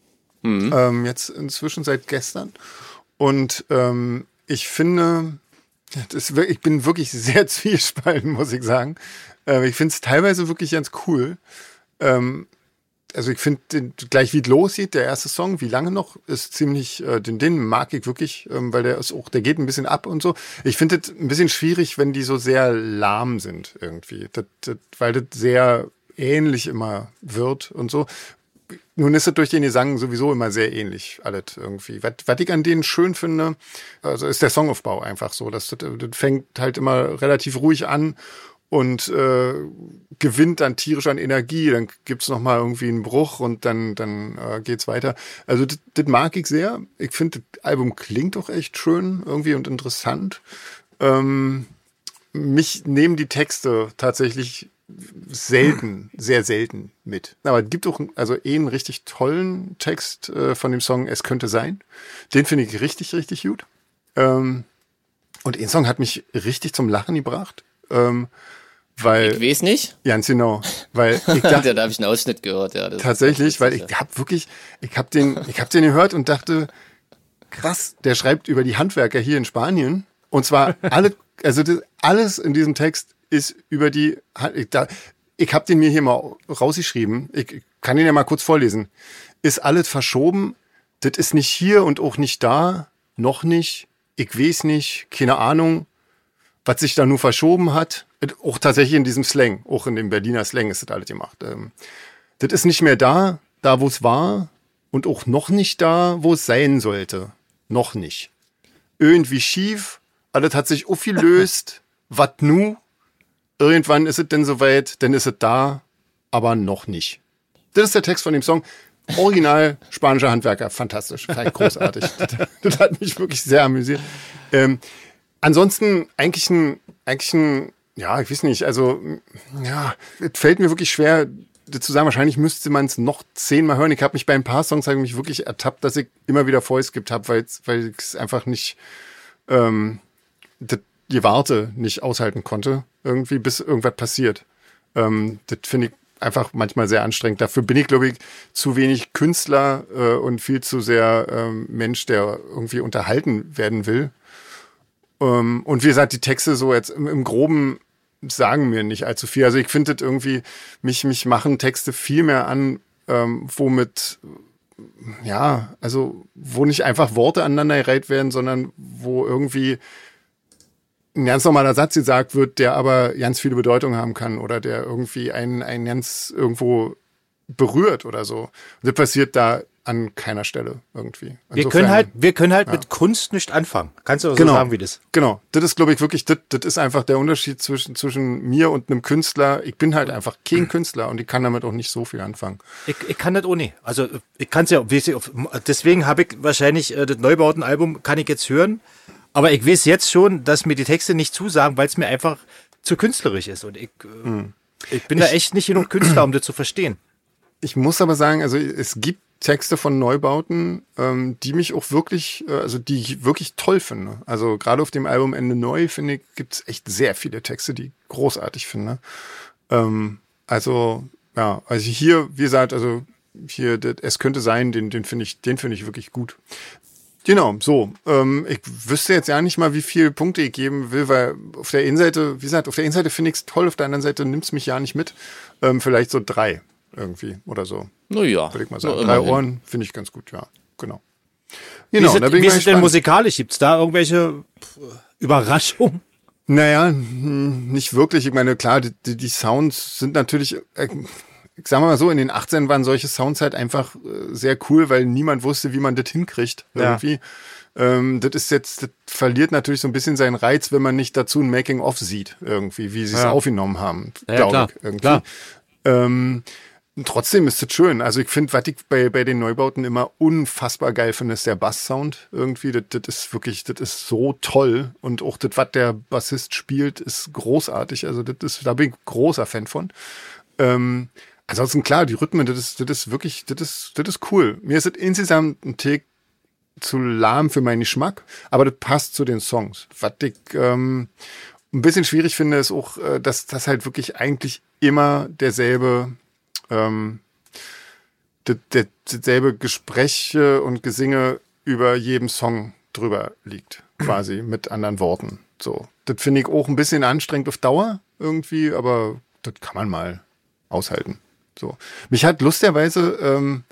Mhm. Ähm, jetzt inzwischen seit gestern. Und ähm, ich finde, das ist, wir- ich bin wirklich sehr zwiespalten, muss ich sagen. Äh, ich finde es teilweise wirklich ganz cool. Ähm, also ich finde den- gleich, wie es lossieht, der erste Song, wie lange noch, ist ziemlich, äh, den, den mag ich wirklich, ähm, weil der ist auch, der geht ein bisschen ab und so. Ich finde es ein bisschen schwierig, wenn die so sehr lahm sind irgendwie, das, das, weil das sehr ähnlich immer wird und so. Nun ist es durch den Gesang sowieso immer sehr ähnlich, alles irgendwie. Was, was ich an denen schön finde, also ist der Songaufbau einfach so. Das, das, das fängt halt immer relativ ruhig an und äh, gewinnt dann tierisch an Energie. Dann gibt's noch mal irgendwie einen Bruch und dann, dann äh, geht's weiter. Also das, das mag ich sehr. Ich finde, das Album klingt doch echt schön irgendwie und interessant. Ähm, mich nehmen die Texte tatsächlich selten, sehr selten mit. Aber es gibt auch also eh einen richtig tollen Text äh, von dem Song Es könnte sein. Den finde ich richtig, richtig gut. Ähm, und ein Song hat mich richtig zum Lachen gebracht. Ähm, weil, ich weiß nicht. Ganz genau. Weil ich dachte, da habe ich einen Ausschnitt gehört, ja. Das tatsächlich, weil ich habe wirklich, ich habe den, ich habe den gehört und dachte, krass, der schreibt über die Handwerker hier in Spanien. Und zwar alle, also das, alles in diesem Text ist über die, ich, da, ich habe den mir hier mal rausgeschrieben. Ich kann den ja mal kurz vorlesen. Ist alles verschoben? Das ist nicht hier und auch nicht da. Noch nicht. Ich weiß nicht. Keine Ahnung, was sich da nur verschoben hat. Auch tatsächlich in diesem Slang. Auch in dem Berliner Slang ist das alles gemacht. Ähm, das ist nicht mehr da, da wo es war. Und auch noch nicht da, wo es sein sollte. Noch nicht. Irgendwie schief. Alles hat sich aufgelöst. Was nu? Irgendwann ist es denn soweit, dann ist es da, aber noch nicht. Das ist der Text von dem Song. Original spanischer Handwerker. Fantastisch. Großartig. das, das hat mich wirklich sehr amüsiert. Ähm, ansonsten eigentlich ein, eigentlich ein, ja, ich weiß nicht, also, ja, es fällt mir wirklich schwer, das zu sagen. Wahrscheinlich müsste man es noch zehnmal hören. Ich habe mich bei ein paar Songs mich wirklich ertappt, dass ich immer wieder vorgeskippt habe, weil ich es einfach nicht, ähm, das die Warte nicht aushalten konnte, irgendwie, bis irgendwas passiert. Ähm, das finde ich einfach manchmal sehr anstrengend. Dafür bin ich, glaube ich, zu wenig Künstler äh, und viel zu sehr ähm, Mensch, der irgendwie unterhalten werden will. Ähm, und wie gesagt, die Texte so jetzt im, im Groben sagen mir nicht allzu viel. Also ich finde das irgendwie, mich, mich machen Texte viel mehr an, ähm, womit, ja, also wo nicht einfach Worte aneinander gereiht werden, sondern wo irgendwie ein ganz normaler Satz gesagt wird, der aber ganz viele Bedeutungen haben kann oder der irgendwie einen, einen ganz irgendwo berührt oder so. Und das passiert da an keiner Stelle irgendwie. Insofern, wir können halt, wir können halt ja. mit Kunst nicht anfangen. Kannst du so genau, sagen, wie das? Genau. Das ist, glaube ich, wirklich, das, das ist einfach der Unterschied zwischen, zwischen mir und einem Künstler. Ich bin halt einfach kein Künstler und ich kann damit auch nicht so viel anfangen. Ich, ich kann das auch nicht. Also, ich kann es ja, deswegen habe ich wahrscheinlich äh, das Neubautenalbum kann ich jetzt hören. Aber ich weiß jetzt schon, dass mir die Texte nicht zusagen, weil es mir einfach zu künstlerisch ist. Und ich, hm. ich bin ich, da echt nicht genug Künstler, um das zu verstehen. Ich muss aber sagen, also es gibt Texte von Neubauten, ähm, die mich auch wirklich, äh, also die ich wirklich toll finde. Also gerade auf dem Album Ende Neu, finde ich, gibt es echt sehr viele Texte, die ich großartig finde. Ähm, also, ja, also hier, wie gesagt, also hier, das, es könnte sein, den, den finde ich, den finde ich wirklich gut. Genau, so. Ähm, ich wüsste jetzt ja nicht mal, wie viele Punkte ich geben will, weil auf der einen Seite, wie gesagt, auf der einen Seite finde ich es toll, auf der anderen Seite nimmt es mich ja nicht mit. Ähm, vielleicht so drei irgendwie oder so. Naja. Würde ich mal sagen. Drei Ohren finde ich ganz gut, ja. Genau. Genau, wie ist, da bin wie ich ist es denn musikalisch? Gibt es da irgendwelche Überraschungen? Naja, nicht wirklich. Ich meine, klar, die, die Sounds sind natürlich, ich sag mal so, in den achtzehn waren solche Sounds halt einfach sehr cool, weil niemand wusste, wie man das hinkriegt irgendwie. Ja. Ähm, das ist jetzt, das verliert natürlich so ein bisschen seinen Reiz, wenn man nicht dazu ein Making-of sieht irgendwie, wie sie es ja. aufgenommen haben, ja, glaube ja, ich. Irgendwie. Klar. Ähm, trotzdem ist es schön. Also ich finde, was ich bei, bei den Neubauten immer unfassbar geil finde, ist der Bass-Sound irgendwie. Das, das ist wirklich, das ist so toll. Und auch das, was der Bassist spielt, ist großartig. Also das ist, da bin ich großer Fan von. Ähm, ansonsten klar, die Rhythmen, das ist, das ist wirklich, das ist, das ist cool. Mir ist es insgesamt ein Tick zu lahm für meinen Geschmack, aber das passt zu den Songs. Was ich ähm, ein bisschen schwierig finde, ist auch, dass das halt wirklich eigentlich immer derselbe ähm, das, das, dasselbe Gespräche und Gesinge über jedem Song drüber liegt, quasi mit anderen Worten. So, das finde ich auch ein bisschen anstrengend auf Dauer irgendwie, aber das kann man mal aushalten. So, mich hat lustigerweise ähm,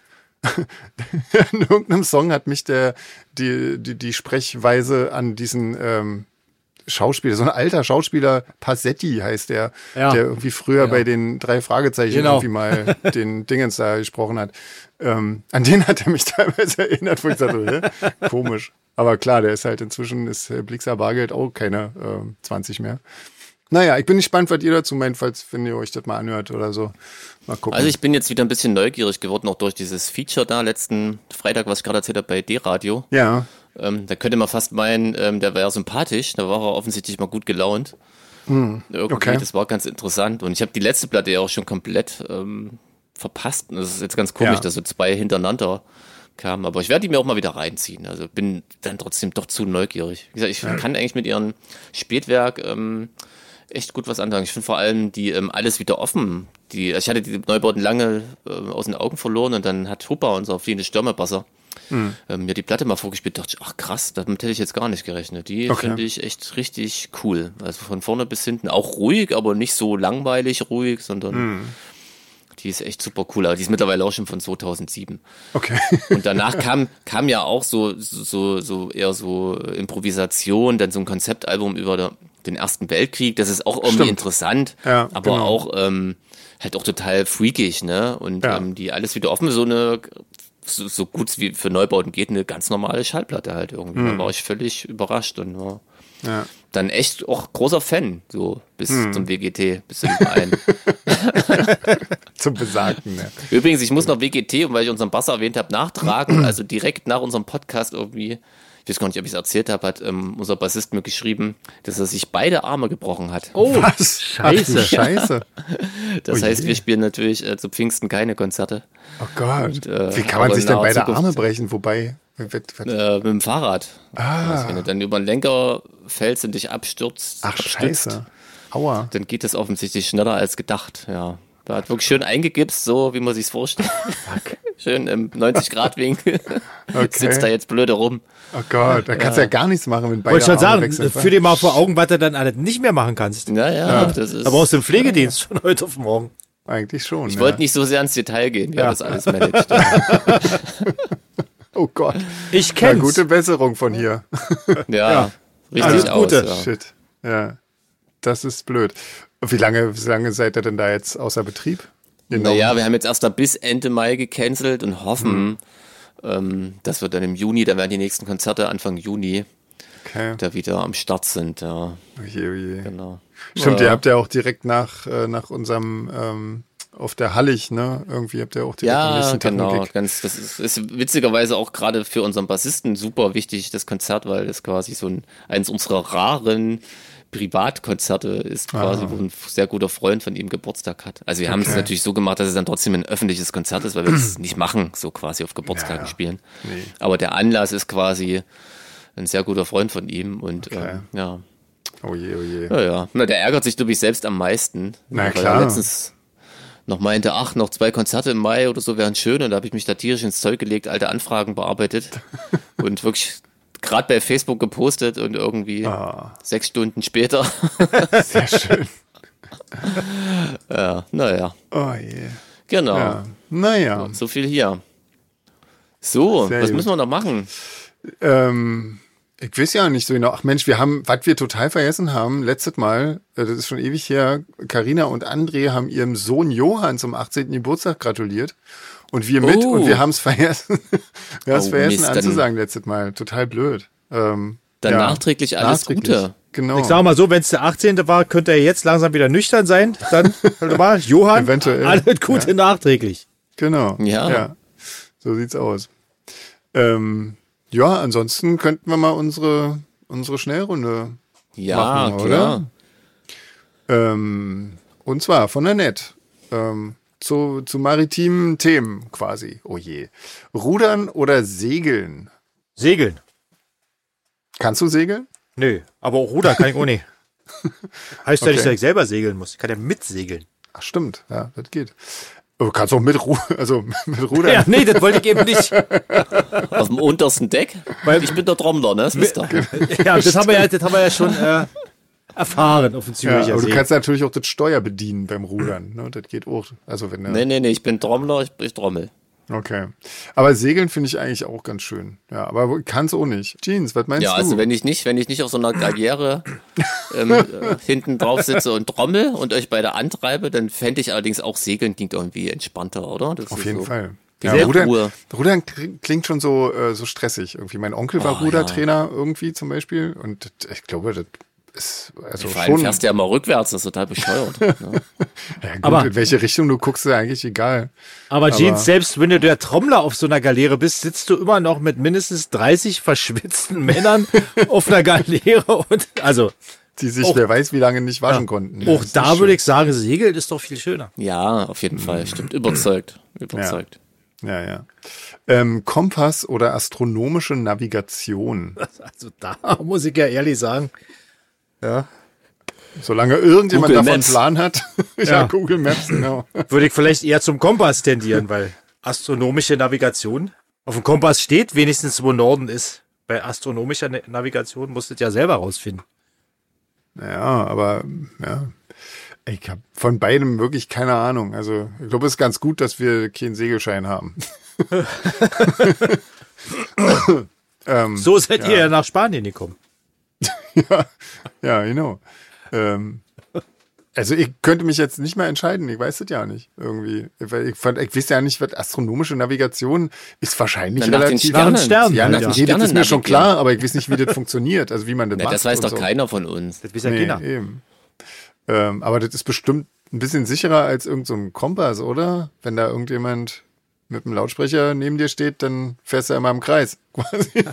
in irgendeinem Song hat mich der die die die Sprechweise an diesen ähm, Schauspieler, so ein alter Schauspieler, Passetti heißt der, ja. der irgendwie früher ja. bei den drei Fragezeichen genau. irgendwie mal den Dingens da gesprochen hat. Ähm, an den hat er mich teilweise erinnert, wo ich sagte, hä? Komisch. Aber klar, der ist halt inzwischen, ist Blixa Bargeld auch keine äh, zwanzig mehr. Naja, ich bin gespannt, was ihr dazu meint, falls, wenn ihr euch das mal anhört oder so. Mal gucken. Also ich bin jetzt wieder ein bisschen neugierig geworden, auch durch dieses Feature da letzten Freitag, was ich gerade erzählt habe bei D-Radio. Ja. Ähm, da könnte man fast meinen, ähm, der wäre sympathisch, da war er offensichtlich mal gut gelaunt. Hm. Irgendwie, okay. Das war ganz interessant. Und ich habe die letzte Platte ja auch schon komplett ähm, verpasst. Und das ist jetzt ganz komisch, ja. dass so zwei hintereinander kam. Aber ich werde die mir auch mal wieder reinziehen. Also bin dann trotzdem doch zu neugierig. Wie gesagt, ich ja. kann eigentlich mit ihrem Spätwerk ähm, echt gut was anfangen. Ich finde vor allem die ähm, Alles wieder offen. Die, ich hatte die Neubauten lange äh, aus den Augen verloren und dann hat Huppa, unser fliehende Stürmerbasser, mhm. ähm, mir die Platte mal vorgespielt. Dachte ich, ach krass, damit hätte ich jetzt gar nicht gerechnet. Die okay. finde ich echt richtig cool. Also von vorne bis hinten auch ruhig, aber nicht so langweilig ruhig, sondern mhm. die ist echt super cool. Aber die ist mittlerweile auch schon von zweitausendsieben. Okay. Und danach kam, kam ja auch so, so, so eher so Improvisation, dann so ein Konzeptalbum über der, den Ersten Weltkrieg. Das ist auch irgendwie Stimmt. interessant, ja, aber genau. auch ähm, halt auch total freakig, ne? Und ja. ähm, die Alles wieder offen, so eine so, so gut wie für Neubauten geht, eine ganz normale Schallplatte halt irgendwie. Mhm. Da war ich völlig überrascht und war ja. dann echt auch großer Fan, so bis mhm. zum W G T, bis zum einen. Zum Besagten, ne? Übrigens, ich muss noch W G T, und weil ich unseren Bass erwähnt habe, nachtragen. Also direkt nach unserem Podcast irgendwie, ich weiß gar nicht, ob ich es erzählt habe, hat ähm, unser Bassist mir geschrieben, dass er sich beide Arme gebrochen hat. Oh, was? Scheiße. Ach, Scheiße. Das oh heißt, je. wir spielen natürlich äh, zu Pfingsten keine Konzerte. Oh Gott. Und, äh, wie kann man sich denn beide Zukunft, Arme brechen? Wobei? Äh, mit dem Fahrrad. Ah. Also, wenn du dann über den Lenker fällst und dich abstürzt, Ach, abstürzt, scheiße. Aua. Dann geht das offensichtlich schneller als gedacht, ja. Da hat wirklich schön eingegipst, so wie man sich's vorstellt. Fuck. Schön im neunzig-Grad-Winkel. Okay. Sitzt da jetzt blöde rum. Oh Gott, da kannst du ja. ja gar nichts machen, wenn beide Wollte schon Arme sagen, weg sind. führ dir mal vor Augen, was du dann alles nicht mehr machen kannst. Naja, ja. das ist... Da brauchst du einen Pflegedienst von heute auf morgen. Eigentlich schon, Ich ja. wollte nicht so sehr ins Detail gehen, wie ja. er das alles managt. Oh Gott. Ich kenn's. Ja, gute Besserung von hier. Ja, ja. richtig Alles aus. Gute. Ja. Shit. Ja, das ist blöd. Und wie lange, wie lange seid ihr denn da jetzt außer Betrieb? Genau. Naja, wir haben jetzt erst da bis Ende Mai gecancelt und hoffen, hm. ähm, dass wir dann im Juni, da werden die nächsten Konzerte Anfang Juni, okay. da wieder am Start sind. Ja. Oje, oje. Genau. Stimmt, ja. ihr habt ja auch direkt nach, äh, nach unserem ähm, auf der Hallig, ne? Irgendwie habt ihr auch direkt am Ja, nächsten Tag genau. einen Gig. Ganz, das ist, ist witzigerweise auch gerade für unseren Bassisten super wichtig, das Konzert, weil das quasi so ein eins unserer raren Privatkonzerte ist, quasi, ah. wo ein sehr guter Freund von ihm Geburtstag hat. Also wir haben Okay. es natürlich so gemacht, dass es dann trotzdem ein öffentliches Konzert ist, weil wir es nicht machen, so quasi auf Geburtstagen Ja, spielen. nee. Aber der Anlass ist quasi ein sehr guter Freund von ihm und Okay. ähm, ja. Oh je, oh je. Ja, ja. Na, der ärgert sich, glaube ich, selbst am meisten. Na weil klar. Er letztens noch meinte, ach, noch zwei Konzerte im Mai oder so wären schön. Und da habe ich mich da tierisch ins Zeug gelegt, alte Anfragen bearbeitet und wirklich gerade bei Facebook gepostet und irgendwie Ah. sechs Stunden später. Sehr schön. Ja, naja. Oh je. Genau. Ja. Naja. So viel hier. So, Sehr was gut. müssen wir noch machen? Ähm, ich weiß ja nicht so genau. Ach Mensch, wir haben, was wir total vergessen haben, letztes Mal, äh, das ist schon ewig her, Carina und André haben ihrem Sohn Johann zum achtzehnten Geburtstag gratuliert. Und wir mit, Oh. und wir haben es vergessen. wir haben es Oh, vergessen Mist, dann- anzusagen letztes Mal. Total blöd. Ähm, Dann ja, nachträglich alles nachträglich. Gute. Genau. Ich sag mal so, wenn es der achtzehnte war, könnte er jetzt langsam wieder nüchtern sein. Dann, warte mal, Johann, Eventuell. alles Gute Ja. nachträglich. Genau. Ja. ja. So sieht's aus. Ähm, ja, ansonsten könnten wir mal unsere, unsere Schnellrunde Ja, machen, klar. oder? Ähm, und zwar von der Net. Ähm, zu, zu maritimen Themen quasi. Oh je. Rudern oder Segeln? Segeln. Kannst du segeln? Nö, aber auch Ruder kann ich auch nicht. Heißt ja Okay. nicht, dass ich selber segeln muss. Ich kann ja mitsegeln. Ach, stimmt. Ja, das geht. Aber du kannst auch mit, Ru also mit Rudern. Ja, nee, das wollte ich eben nicht. Auf dem untersten Deck? Weil- ich bin der Trommler, ne? Das wisst ihr. Ja, das haben wir ja, das haben wir ja schon äh, erfahren auf dem Ja, Züricher aber du See. kannst natürlich auch das Steuer bedienen beim Rudern. Ne? Das geht auch. Also wenn du Nee, nee, nee, ich bin Trommler, ich, ich trommel. Okay. Aber Segeln finde ich eigentlich auch ganz schön. Ja, aber kann's auch nicht. Jeans, was meinst Ja, du? also wenn ich nicht, wenn ich nicht auf so einer Galliere ähm, äh, hinten drauf sitze und trommel und euch beide antreibe, dann fände ich allerdings auch Segeln klingt irgendwie entspannter, oder? Das Auf ist jeden so Fall. diese Ja, Rudern, Ruhe. Rudern klingt schon so, äh, so stressig irgendwie. Mein Onkel war Oh, Rudertrainer irgendwie zum Beispiel und ich glaube, das ist also Vor allem schon. fährst du ja mal rückwärts, das ist total bescheuert. Ne? Ja, gut, Aber- in welche Richtung du guckst, ist ja eigentlich egal. Aber Aber- Jeans, selbst wenn du der Trommler auf so einer Galeere bist, sitzt du immer noch mit mindestens dreißig verschwitzten Männern auf einer Galeere und also Die sich, Auch- wer weiß, wie lange nicht waschen konnten. auch Das ist da schön. würde ich sagen, Segeln ist doch viel schöner. Ja, auf jeden Fall, stimmt. Überzeugt. Überzeugt. Ja, ja. Ähm, Kompass oder astronomische Navigation? Also da muss ich ja ehrlich sagen. Ja. Solange irgendjemand Google davon einen Maps. Plan hat. ja, Ja. Google Maps, genau. Würde ich vielleicht eher zum Kompass tendieren, weil astronomische Navigation auf dem Kompass steht, wenigstens wo Norden ist. Bei astronomischer Na- Navigation musst du es ja selber rausfinden. Ja, aber ja. Ich habe von beidem wirklich keine Ahnung. Also ich glaube, es ist ganz gut, dass wir keinen Segelschein haben. ähm, So seid ja. ihr ja nach Spanien gekommen. ja, ja, genau. Ähm, also ich könnte mich jetzt nicht mehr entscheiden. Ich weiß es ja nicht irgendwie. Weil ich, fand, ich weiß ja nicht, was astronomische Navigation ist wahrscheinlich Na, nach den relativ. Sternen. Sternen. Ja, Ja, nach ja. den Sternen das ist mir schon navigieren. klar, aber ich weiß nicht, wie das funktioniert. Also wie man das Na, macht. das weiß und doch so. keiner von uns. Das weiß ja Nee, keiner. eben. Ähm, aber das ist bestimmt ein bisschen sicherer als irgend so ein Kompass, oder? Wenn da irgendjemand mit einem Lautsprecher neben dir steht, dann fährst du immer im Kreis, quasi.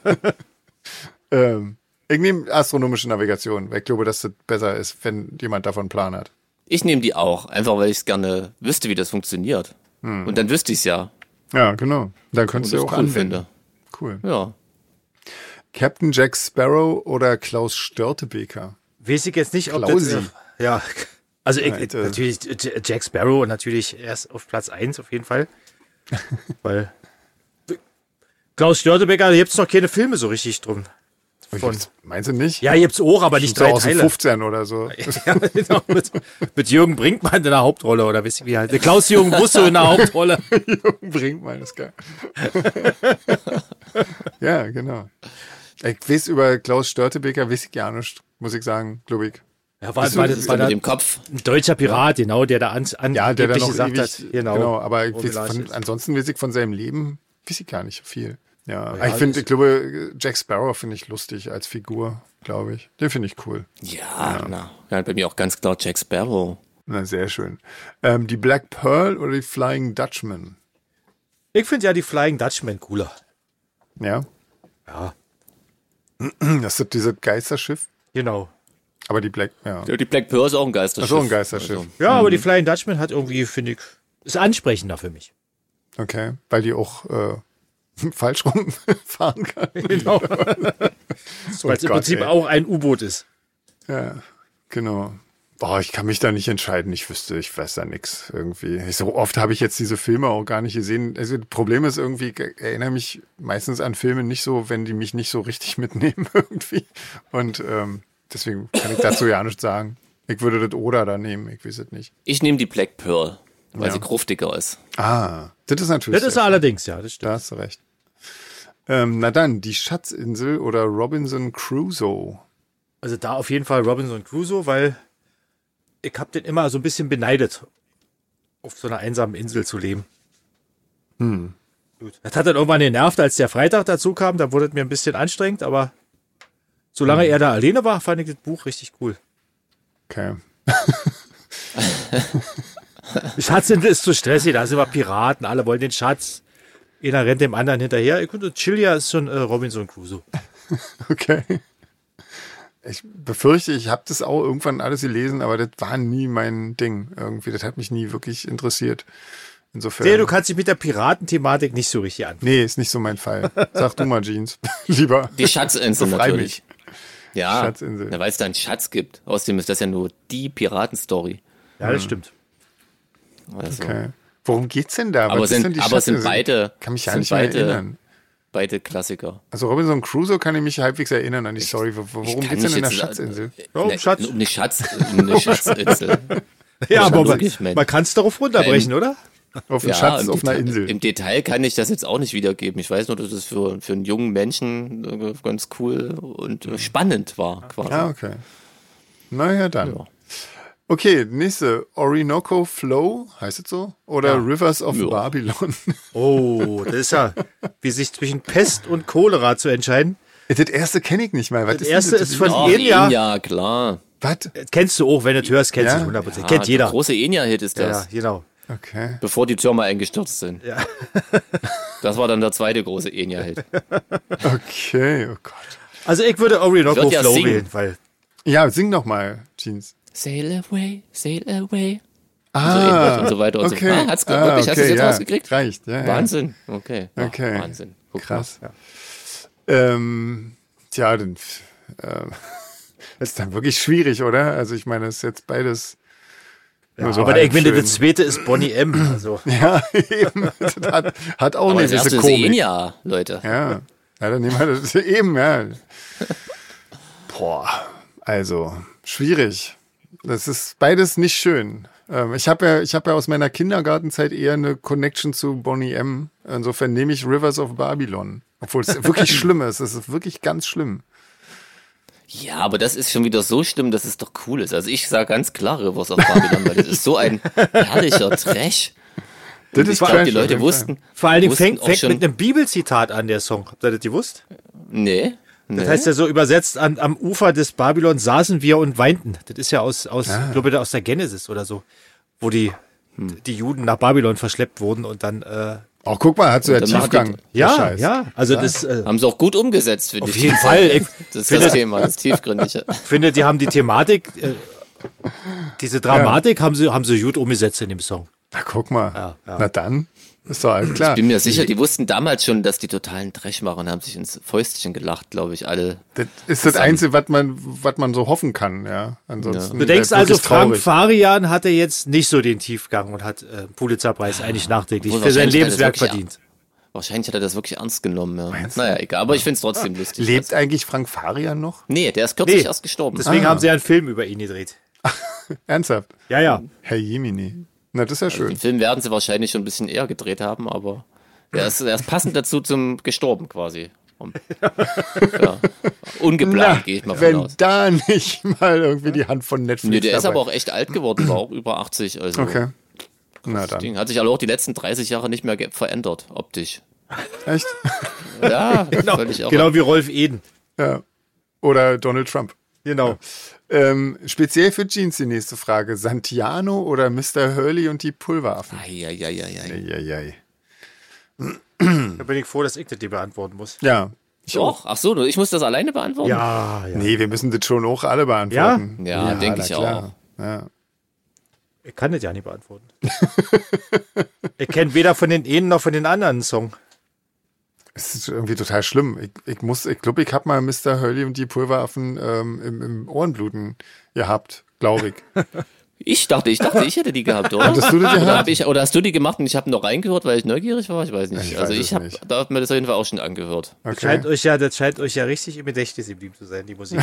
ähm, ich nehme astronomische Navigation, weil ich glaube, dass das besser ist, wenn jemand davon einen Plan hat. Ich nehme die auch, einfach weil ich es gerne wüsste, wie das funktioniert. Und dann wüsste ich es ja. Ja, genau. Da Und könntest das du auch cool anwenden. finde. Cool. Ja. Captain Jack Sparrow oder Klaus Störtebeker? Weiß ich jetzt nicht, ob Klausi. das... Äh, ja, also ich, Alter. natürlich J- Jack Sparrow natürlich erst auf Platz eins auf jeden Fall. Weil Klaus Störtebeker, da gibt es noch keine Filme so richtig drum. Von, Meinst du nicht? ja, gibt's auch, aber nicht so drei aus den Teile. fünfzehn oder so. Ja, genau, mit, mit Jürgen Brinkmann in der Hauptrolle, oder wisst ihr wie halt? Klaus-Jürgen Busso in der Hauptrolle. Bringt mal, das ist geil. ja, genau. Ich weiß über Klaus Störtebeker, weiß ich gar nicht, muss ich sagen, glaube ich. Ja, war, Bist du- war, das Das war mit der, dem Kopf. ein deutscher Pirat, genau, der da an, an Ja, der da noch gesagt ewig, hat. Genau, genau aber ich weiß Romulus von, ist. ansonsten weiß ich von seinem Leben, weiß ich gar nicht viel. Ja, Ja, ich finde, das- ich glaube, Jack Sparrow finde ich lustig als Figur, glaube ich. Den finde ich cool. Ja, na. Ja, bei mir auch ganz klar Jack Sparrow. Na, sehr schön. Ähm, die Black Pearl oder die Flying Dutchman? Ich finde ja die Flying Dutchman cooler. Ja, Ja, das ist dieses Geisterschiff. genau. Aber die Black, ja. Ja, die Black Pearl ist auch ein Geisterschiff. Ach so, ein Geisterschiff. Also, Ja, aber die Flying Dutchman hat irgendwie, finde ich, ist ansprechender für mich. Okay, weil die auch äh, falsch rumfahren kann. Genau. Weil es im Gott, Prinzip ey. auch ein U-Boot ist. Ja, genau. Boah, ich kann mich da nicht entscheiden. Ich wüsste, ich weiß da nix irgendwie. Ich, so oft habe ich jetzt diese Filme auch gar nicht gesehen. Also das Problem ist irgendwie, ich erinnere mich meistens an Filme nicht so, wenn die mich nicht so richtig mitnehmen irgendwie. Und ähm, deswegen kann ich dazu ja nichts sagen. Ich würde das Oder da nehmen, ich weiß es nicht. Ich nehme die Black Pearl, weil Ja. sie gruftiger ist. Ah, das ist natürlich. Das ist sehr allerdings, ja, das stimmt. Da hast du recht. Ähm, na dann, die Schatzinsel oder Robinson Crusoe. Also da auf jeden Fall Robinson Crusoe, weil ich habe den immer so ein bisschen beneidet, auf so einer einsamen Insel zu leben. Hm. Gut. Das hat dann irgendwann genervt, als der Freitag dazu kam, da wurde es mir ein bisschen anstrengend, aber solange er da alleine war, fand ich das Buch richtig cool. Okay. Die Schatzinsel ist zu stressig, da sind wir Piraten, alle wollen den Schatz. Einer rennt dem anderen hinterher. Ich finde, Chillia ist schon äh, Robinson Crusoe. Okay. Ich befürchte, ich habe das auch irgendwann alles gelesen, aber das war nie mein Ding irgendwie. Das hat mich nie wirklich interessiert. Insofern. Sehe, du kannst dich mit der Piratenthematik nicht so richtig anfangen. Nee, ist nicht so mein Fall. Sag du mal, Jeans. Lieber. Die Schatzinsel Befrei natürlich. Ja, Schatzinsel. na, weil es da einen Schatz gibt. Außerdem ist das ja nur die Piratenstory. Ja, das stimmt. Also, Okay. Worum geht's denn da? Aber Was es ist sind, denn die aber es sind Schatzinsel? beide, Kann mich ja sind nicht mehr beide, erinnern. beide Klassiker. Also Robinson Crusoe kann ich mich halbwegs erinnern an die Story. Wo- Worum kann geht's denn mich in der jetzt- Schatzinsel? Ja, um Ne, Schatz. Um eine Schatz, um eine Schatzinsel. Ja, aber man, logisch, Mensch. man kann es darauf runterbrechen, Ähm, oder? Auf einen Ja, Schatz im auf einer Detail- Insel. Im Detail kann ich das jetzt auch nicht wiedergeben. Ich weiß nur, dass es für, für einen jungen Menschen äh, ganz cool und äh, spannend war, quasi. Ah, okay. Naja, dann. Ja. Okay, nächste. Orinoco Flow, heißt es so? Oder Ja. Rivers of Ja. Babylon? Oh, das ist ja, wie sich zwischen Pest und Cholera zu entscheiden. Das erste kenne ich nicht mal. Was Das denn erste ist von Ach, Enya. Enya, klar. Was? Kennst du auch, wenn du es hörst, kennst Ja? du hundert Prozent. Ah, Kennt der jeder. große Enya-Hit ist Ja, das. ja, genau. Okay. Bevor die Türme eingestürzt sind. Ja. Das war dann der zweite große Enya-Hit. Okay, oh Gott. Also ich würde Orinoco Wird ja Flow singen. wählen, weil Ja, sing noch mal, Jeans. Sail away, sail away. Ah, so und so weiter und okay. so fort. Ah, hat's Ah, wirklich, hast du es okay, jetzt ja. rausgekriegt? Reicht, ja. Wahnsinn. Okay. Ja. Ach, Okay. Wahnsinn. Guck Krass. mal. Ähm, tja, dann, äh, das ist dann wirklich schwierig, oder? Also ich meine, das ist jetzt beides Ja, nur so aber der, ich halb finde, der schön. zweite ist Bonnie M. Also. Ja, eben. Das hat, hat auch Aber eine das gewisse erste ist Komik. Enya, Leute. Ja. Ja, dann nehmen wir das eben, ja. Boah, also schwierig. Das ist beides nicht schön. Ähm, ich habe ja, ich habe ja aus meiner Kindergartenzeit eher eine Connection zu Bonnie M. Insofern nehme ich Rivers of Babylon. Obwohl es wirklich schlimm ist. Es ist wirklich ganz schlimm. Ja, aber das ist schon wieder so schlimm, dass es doch cool ist. Also ich sage ganz klar Rivers of Babylon, weil das ist so ein herrlicher Trash. Das Und ist ich glaube, Trash, die auf Leute jeden wussten. Vor allen Dingen wussten fängt, auch fängt schon, mit einem Bibelzitat an, der Song. Habt ihr das gewusst? Nee. nee. Das heißt ja so übersetzt, an, am Ufer des Babylon saßen wir und weinten. Das ist ja aus, aus Ah. ich glaube, aus der Genesis oder so, wo die, die Juden nach Babylon verschleppt wurden und dann, äh, Auch guck mal, hat so der dann machen Tiefgang. die- der ja, Scheiß. ja, also das, äh, Haben sie auch gut umgesetzt, finde auf ich. jeden Fall. Ich Das ist finde, das Thema, das Tiefgründige. finde, die haben die Thematik, äh, diese Dramatik haben sie, haben sie gut umgesetzt in dem Song. Na, guck mal. Ja, ja. Na dann, ist doch alles klar. Ich bin mir sicher, die wussten damals schon, dass die totalen Trash machen und haben sich ins Fäustchen gelacht, glaube ich, alle. Das ist das Einzige, was man, was man so hoffen kann, ja. Ansonsten. Du denkst äh, also, wirklich Frank traurig. Farian hatte jetzt nicht so den Tiefgang und hat äh, Pulitzerpreis eigentlich nachträglich Obwohl für sein wahrscheinlich hat er Lebenswerk das wirklich- verdient. Wahrscheinlich hat er das wirklich ernst genommen, ja. Naja, egal, aber ich finde es trotzdem lustig. Lebt eigentlich Frank Farian noch? Nee, der ist kürzlich Nee, erst gestorben. Deswegen Ah. haben sie einen Film über ihn gedreht. Ernsthaft? Ja, ja. Herr Jemini. Na, das ist ja schön. Den Film werden sie wahrscheinlich schon ein bisschen eher gedreht haben, aber der ist, der ist passend dazu zum gestorben quasi. Um, ja. Ungeplant, gehe ich mal von wenn aus. da nicht mal irgendwie die Hand von Netflix Nee, der ist dabei. aber auch echt alt geworden, war auch über achtzig. Also Okay. Na das dann. Ding hat sich aber auch die letzten dreißig Jahre nicht mehr ge- verändert, optisch. Echt? Ja, völlig irre. Genau wie Rolf Eden. Ja. Oder Donald Trump. Genau. Ähm, speziell für Jeans die nächste Frage. Santiano oder Mister Hurley und die Pulveraffen? Eieieiei. Eieiei. Da bin ich froh, dass ich das dir beantworten muss. Ja. Ich auch. Doch, ach so, ich muss das alleine beantworten? Ja, ja. Nee, wir müssen das schon auch alle beantworten. Ja? Ja, denke na ich klar. Ja. Ich kann das ja nicht beantworten. Ich kenne weder von den einen noch von den anderen einen Song. Es ist irgendwie total schlimm. Ich, ich muss, ich glaube, ich habe mal Mister Hurley und die Pulveraffen ähm, im, im Ohrenbluten gehabt, glaube ich. Ich dachte, ich dachte, ich hätte die gehabt, oder? Hattest du das oder, gehabt? hab ich, oder hast du die gemacht und ich habe noch reingehört, weil ich neugierig war? Ich weiß nicht. Ich also weiß ich es habe nicht. da hab mir das auf jeden Fall auch schon angehört. Das, scheint Okay. euch ja, das scheint euch ja richtig im Gedächtnis geblieben zu sein, die Musik.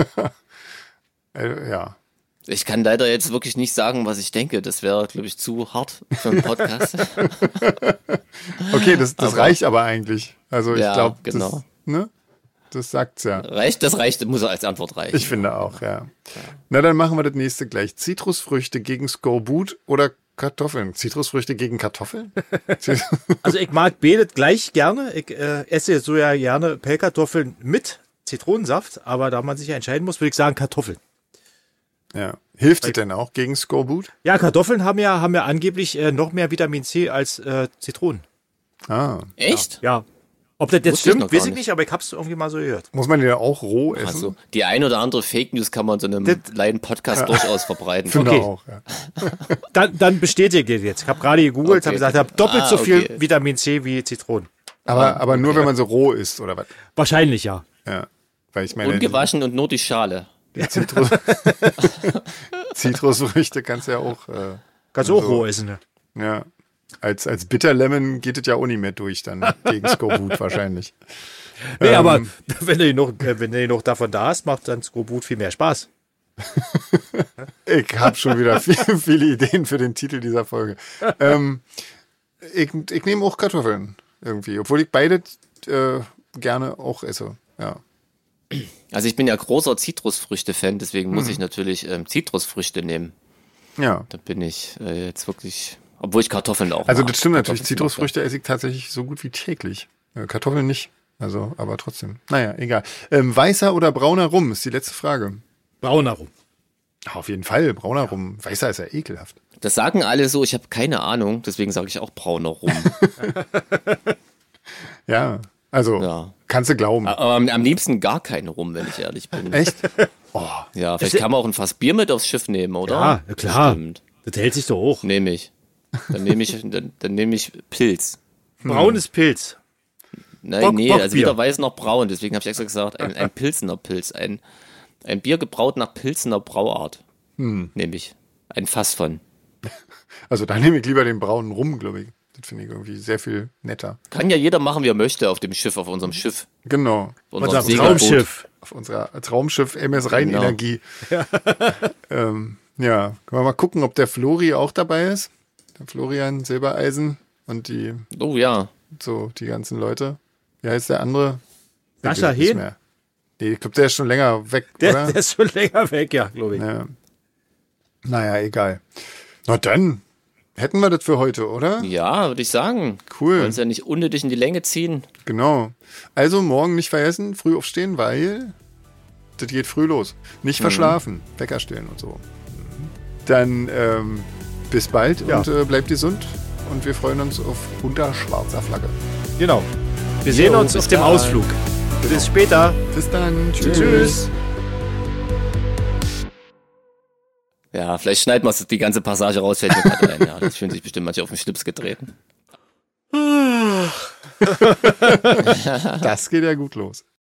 Äh, ja. Ich kann leider jetzt wirklich nicht sagen, was ich denke. Das wäre, glaube ich, zu hart für einen Podcast. Okay, das, das Aber- reicht aber eigentlich. Also ich Ja, glaube, genau. das, ne? Das sagt's ja. Reicht? Das reicht, muss er als Antwort reichen. Ich finde auch, ja. Na, dann machen wir das nächste gleich. Zitrusfrüchte gegen Skorbut oder Kartoffeln? Zitrusfrüchte gegen Kartoffeln? Also ich mag betet gleich gerne. Ich äh, esse so ja gerne Pellkartoffeln mit Zitronensaft, aber da man sich ja entscheiden muss, würde ich sagen Kartoffeln. Ja. Hilft es denn auch gegen Skorbut? Ja, Kartoffeln haben ja, haben ja angeblich äh, noch mehr Vitamin C als äh, Zitronen. Ah. Echt? Ja. Ob das jetzt Wusste ich stimmt, noch gar weiß ich nicht. nicht, aber ich hab's irgendwie mal so gehört. Muss man die ja auch roh essen? Also, die ein oder andere Fake News kann man so einem Das- kleinen Podcast durchaus verbreiten. Finde okay. auch, ja. Dann, dann bestätige ich jetzt. Ich habe gerade gegoogelt, Okay. habe gesagt, ich habe doppelt Ah, so viel okay. Vitamin C wie Zitronen. Aber, aber nur, wenn man so roh isst, oder was? Wahrscheinlich ja. Ja. Weil ich meine, die, Ungewaschen und nur die Schale. die Zitrus Zitrusfrüchte kannst du ja auch, äh, Kannst du auch So. roh essen. Ne? ja. Als, als Bitterlemon geht es ja auch nicht mehr durch dann gegen Skorbut wahrscheinlich. Nee, Ähm, aber wenn du noch, wenn du noch davon da hast, macht dann Skorbut viel mehr Spaß. Ich habe schon wieder viel, viele Ideen für den Titel dieser Folge. Ähm, ich ich nehme auch Kartoffeln irgendwie, obwohl ich beide äh, gerne auch esse. Ja. Also ich bin ja großer Zitrusfrüchte-Fan, deswegen muss ich natürlich ähm, Zitrusfrüchte nehmen. Ja. Da bin ich äh, jetzt wirklich, obwohl ich Kartoffeln auch Also mag. das stimmt natürlich, Kartoffeln Zitrusfrüchte esse ich tatsächlich so gut wie täglich. Äh, Kartoffeln nicht. Also, aber trotzdem. Naja, egal. Ähm, weißer oder brauner Rum ist die letzte Frage. Brauner rum. Auf jeden Fall, brauner Rum. Weißer ist ja ekelhaft. Das sagen alle so, ich habe keine Ahnung, deswegen sage ich auch brauner Rum. Ja, also Ja. kannst du glauben. Aber am, am liebsten gar keine Rum, wenn ich ehrlich bin. Echt? Oh, Ja, vielleicht kann man auch ein Fass Bier mit aufs Schiff nehmen, oder? Ja, klar. Bestimmt. Das hält sich doch hoch. Nehme ich. Dann nehme ich, dann, dann nehme ich Pilz. Braunes Pilz. Nein, Bock, nee, Bock, also Bier. weder weiß noch braun. Deswegen habe ich extra gesagt, ein, ein Pilsener Pilz. Ein, ein Bier gebraut nach Pilsener Brauart. Hm. Nehme ich. Ein Fass von. Also da nehme ich lieber den braunen Rum, glaube ich. Das finde ich irgendwie sehr viel netter. Kann ja jeder machen, wie er möchte auf dem Schiff, auf unserem Schiff. Genau. Auf Unser unserem Segelboot. Traumschiff. Auf unserer Traumschiff M S Rheinenergie. Genau. ähm, ja, können wir mal gucken, ob der Flori auch dabei ist. Der Florian Silbereisen und die, Oh ja. so, die ganzen Leute. Wie heißt der andere? Sascha Ich weiß nicht Hehn? mehr. Nee, ich glaube, der ist schon länger weg, Der, oder? der ist schon länger weg, ja, glaube ich. Ja. Naja, egal. Na dann, hätten wir das für heute, oder? Ja, würde ich sagen. Cool. Wollen uns ja nicht unnötig in die Länge ziehen. Genau. Also morgen nicht vergessen, früh aufstehen, weil das geht früh los. Nicht verschlafen, Wecker stellen und so. Dann ähm, bis bald Ja. und äh, bleibt gesund. Und wir freuen uns auf unter schwarzer Flagge. Genau. Wir sehen Jo, uns bis auf dem dann. Ausflug. Bis später. Bis dann. Tschüss. Tschüss. Ja, vielleicht schneiden wir die ganze Passage raus, fällt mir gerade ein. Ja, das fühlen sich bestimmt manche auf den Schlips getreten. Das geht ja gut los.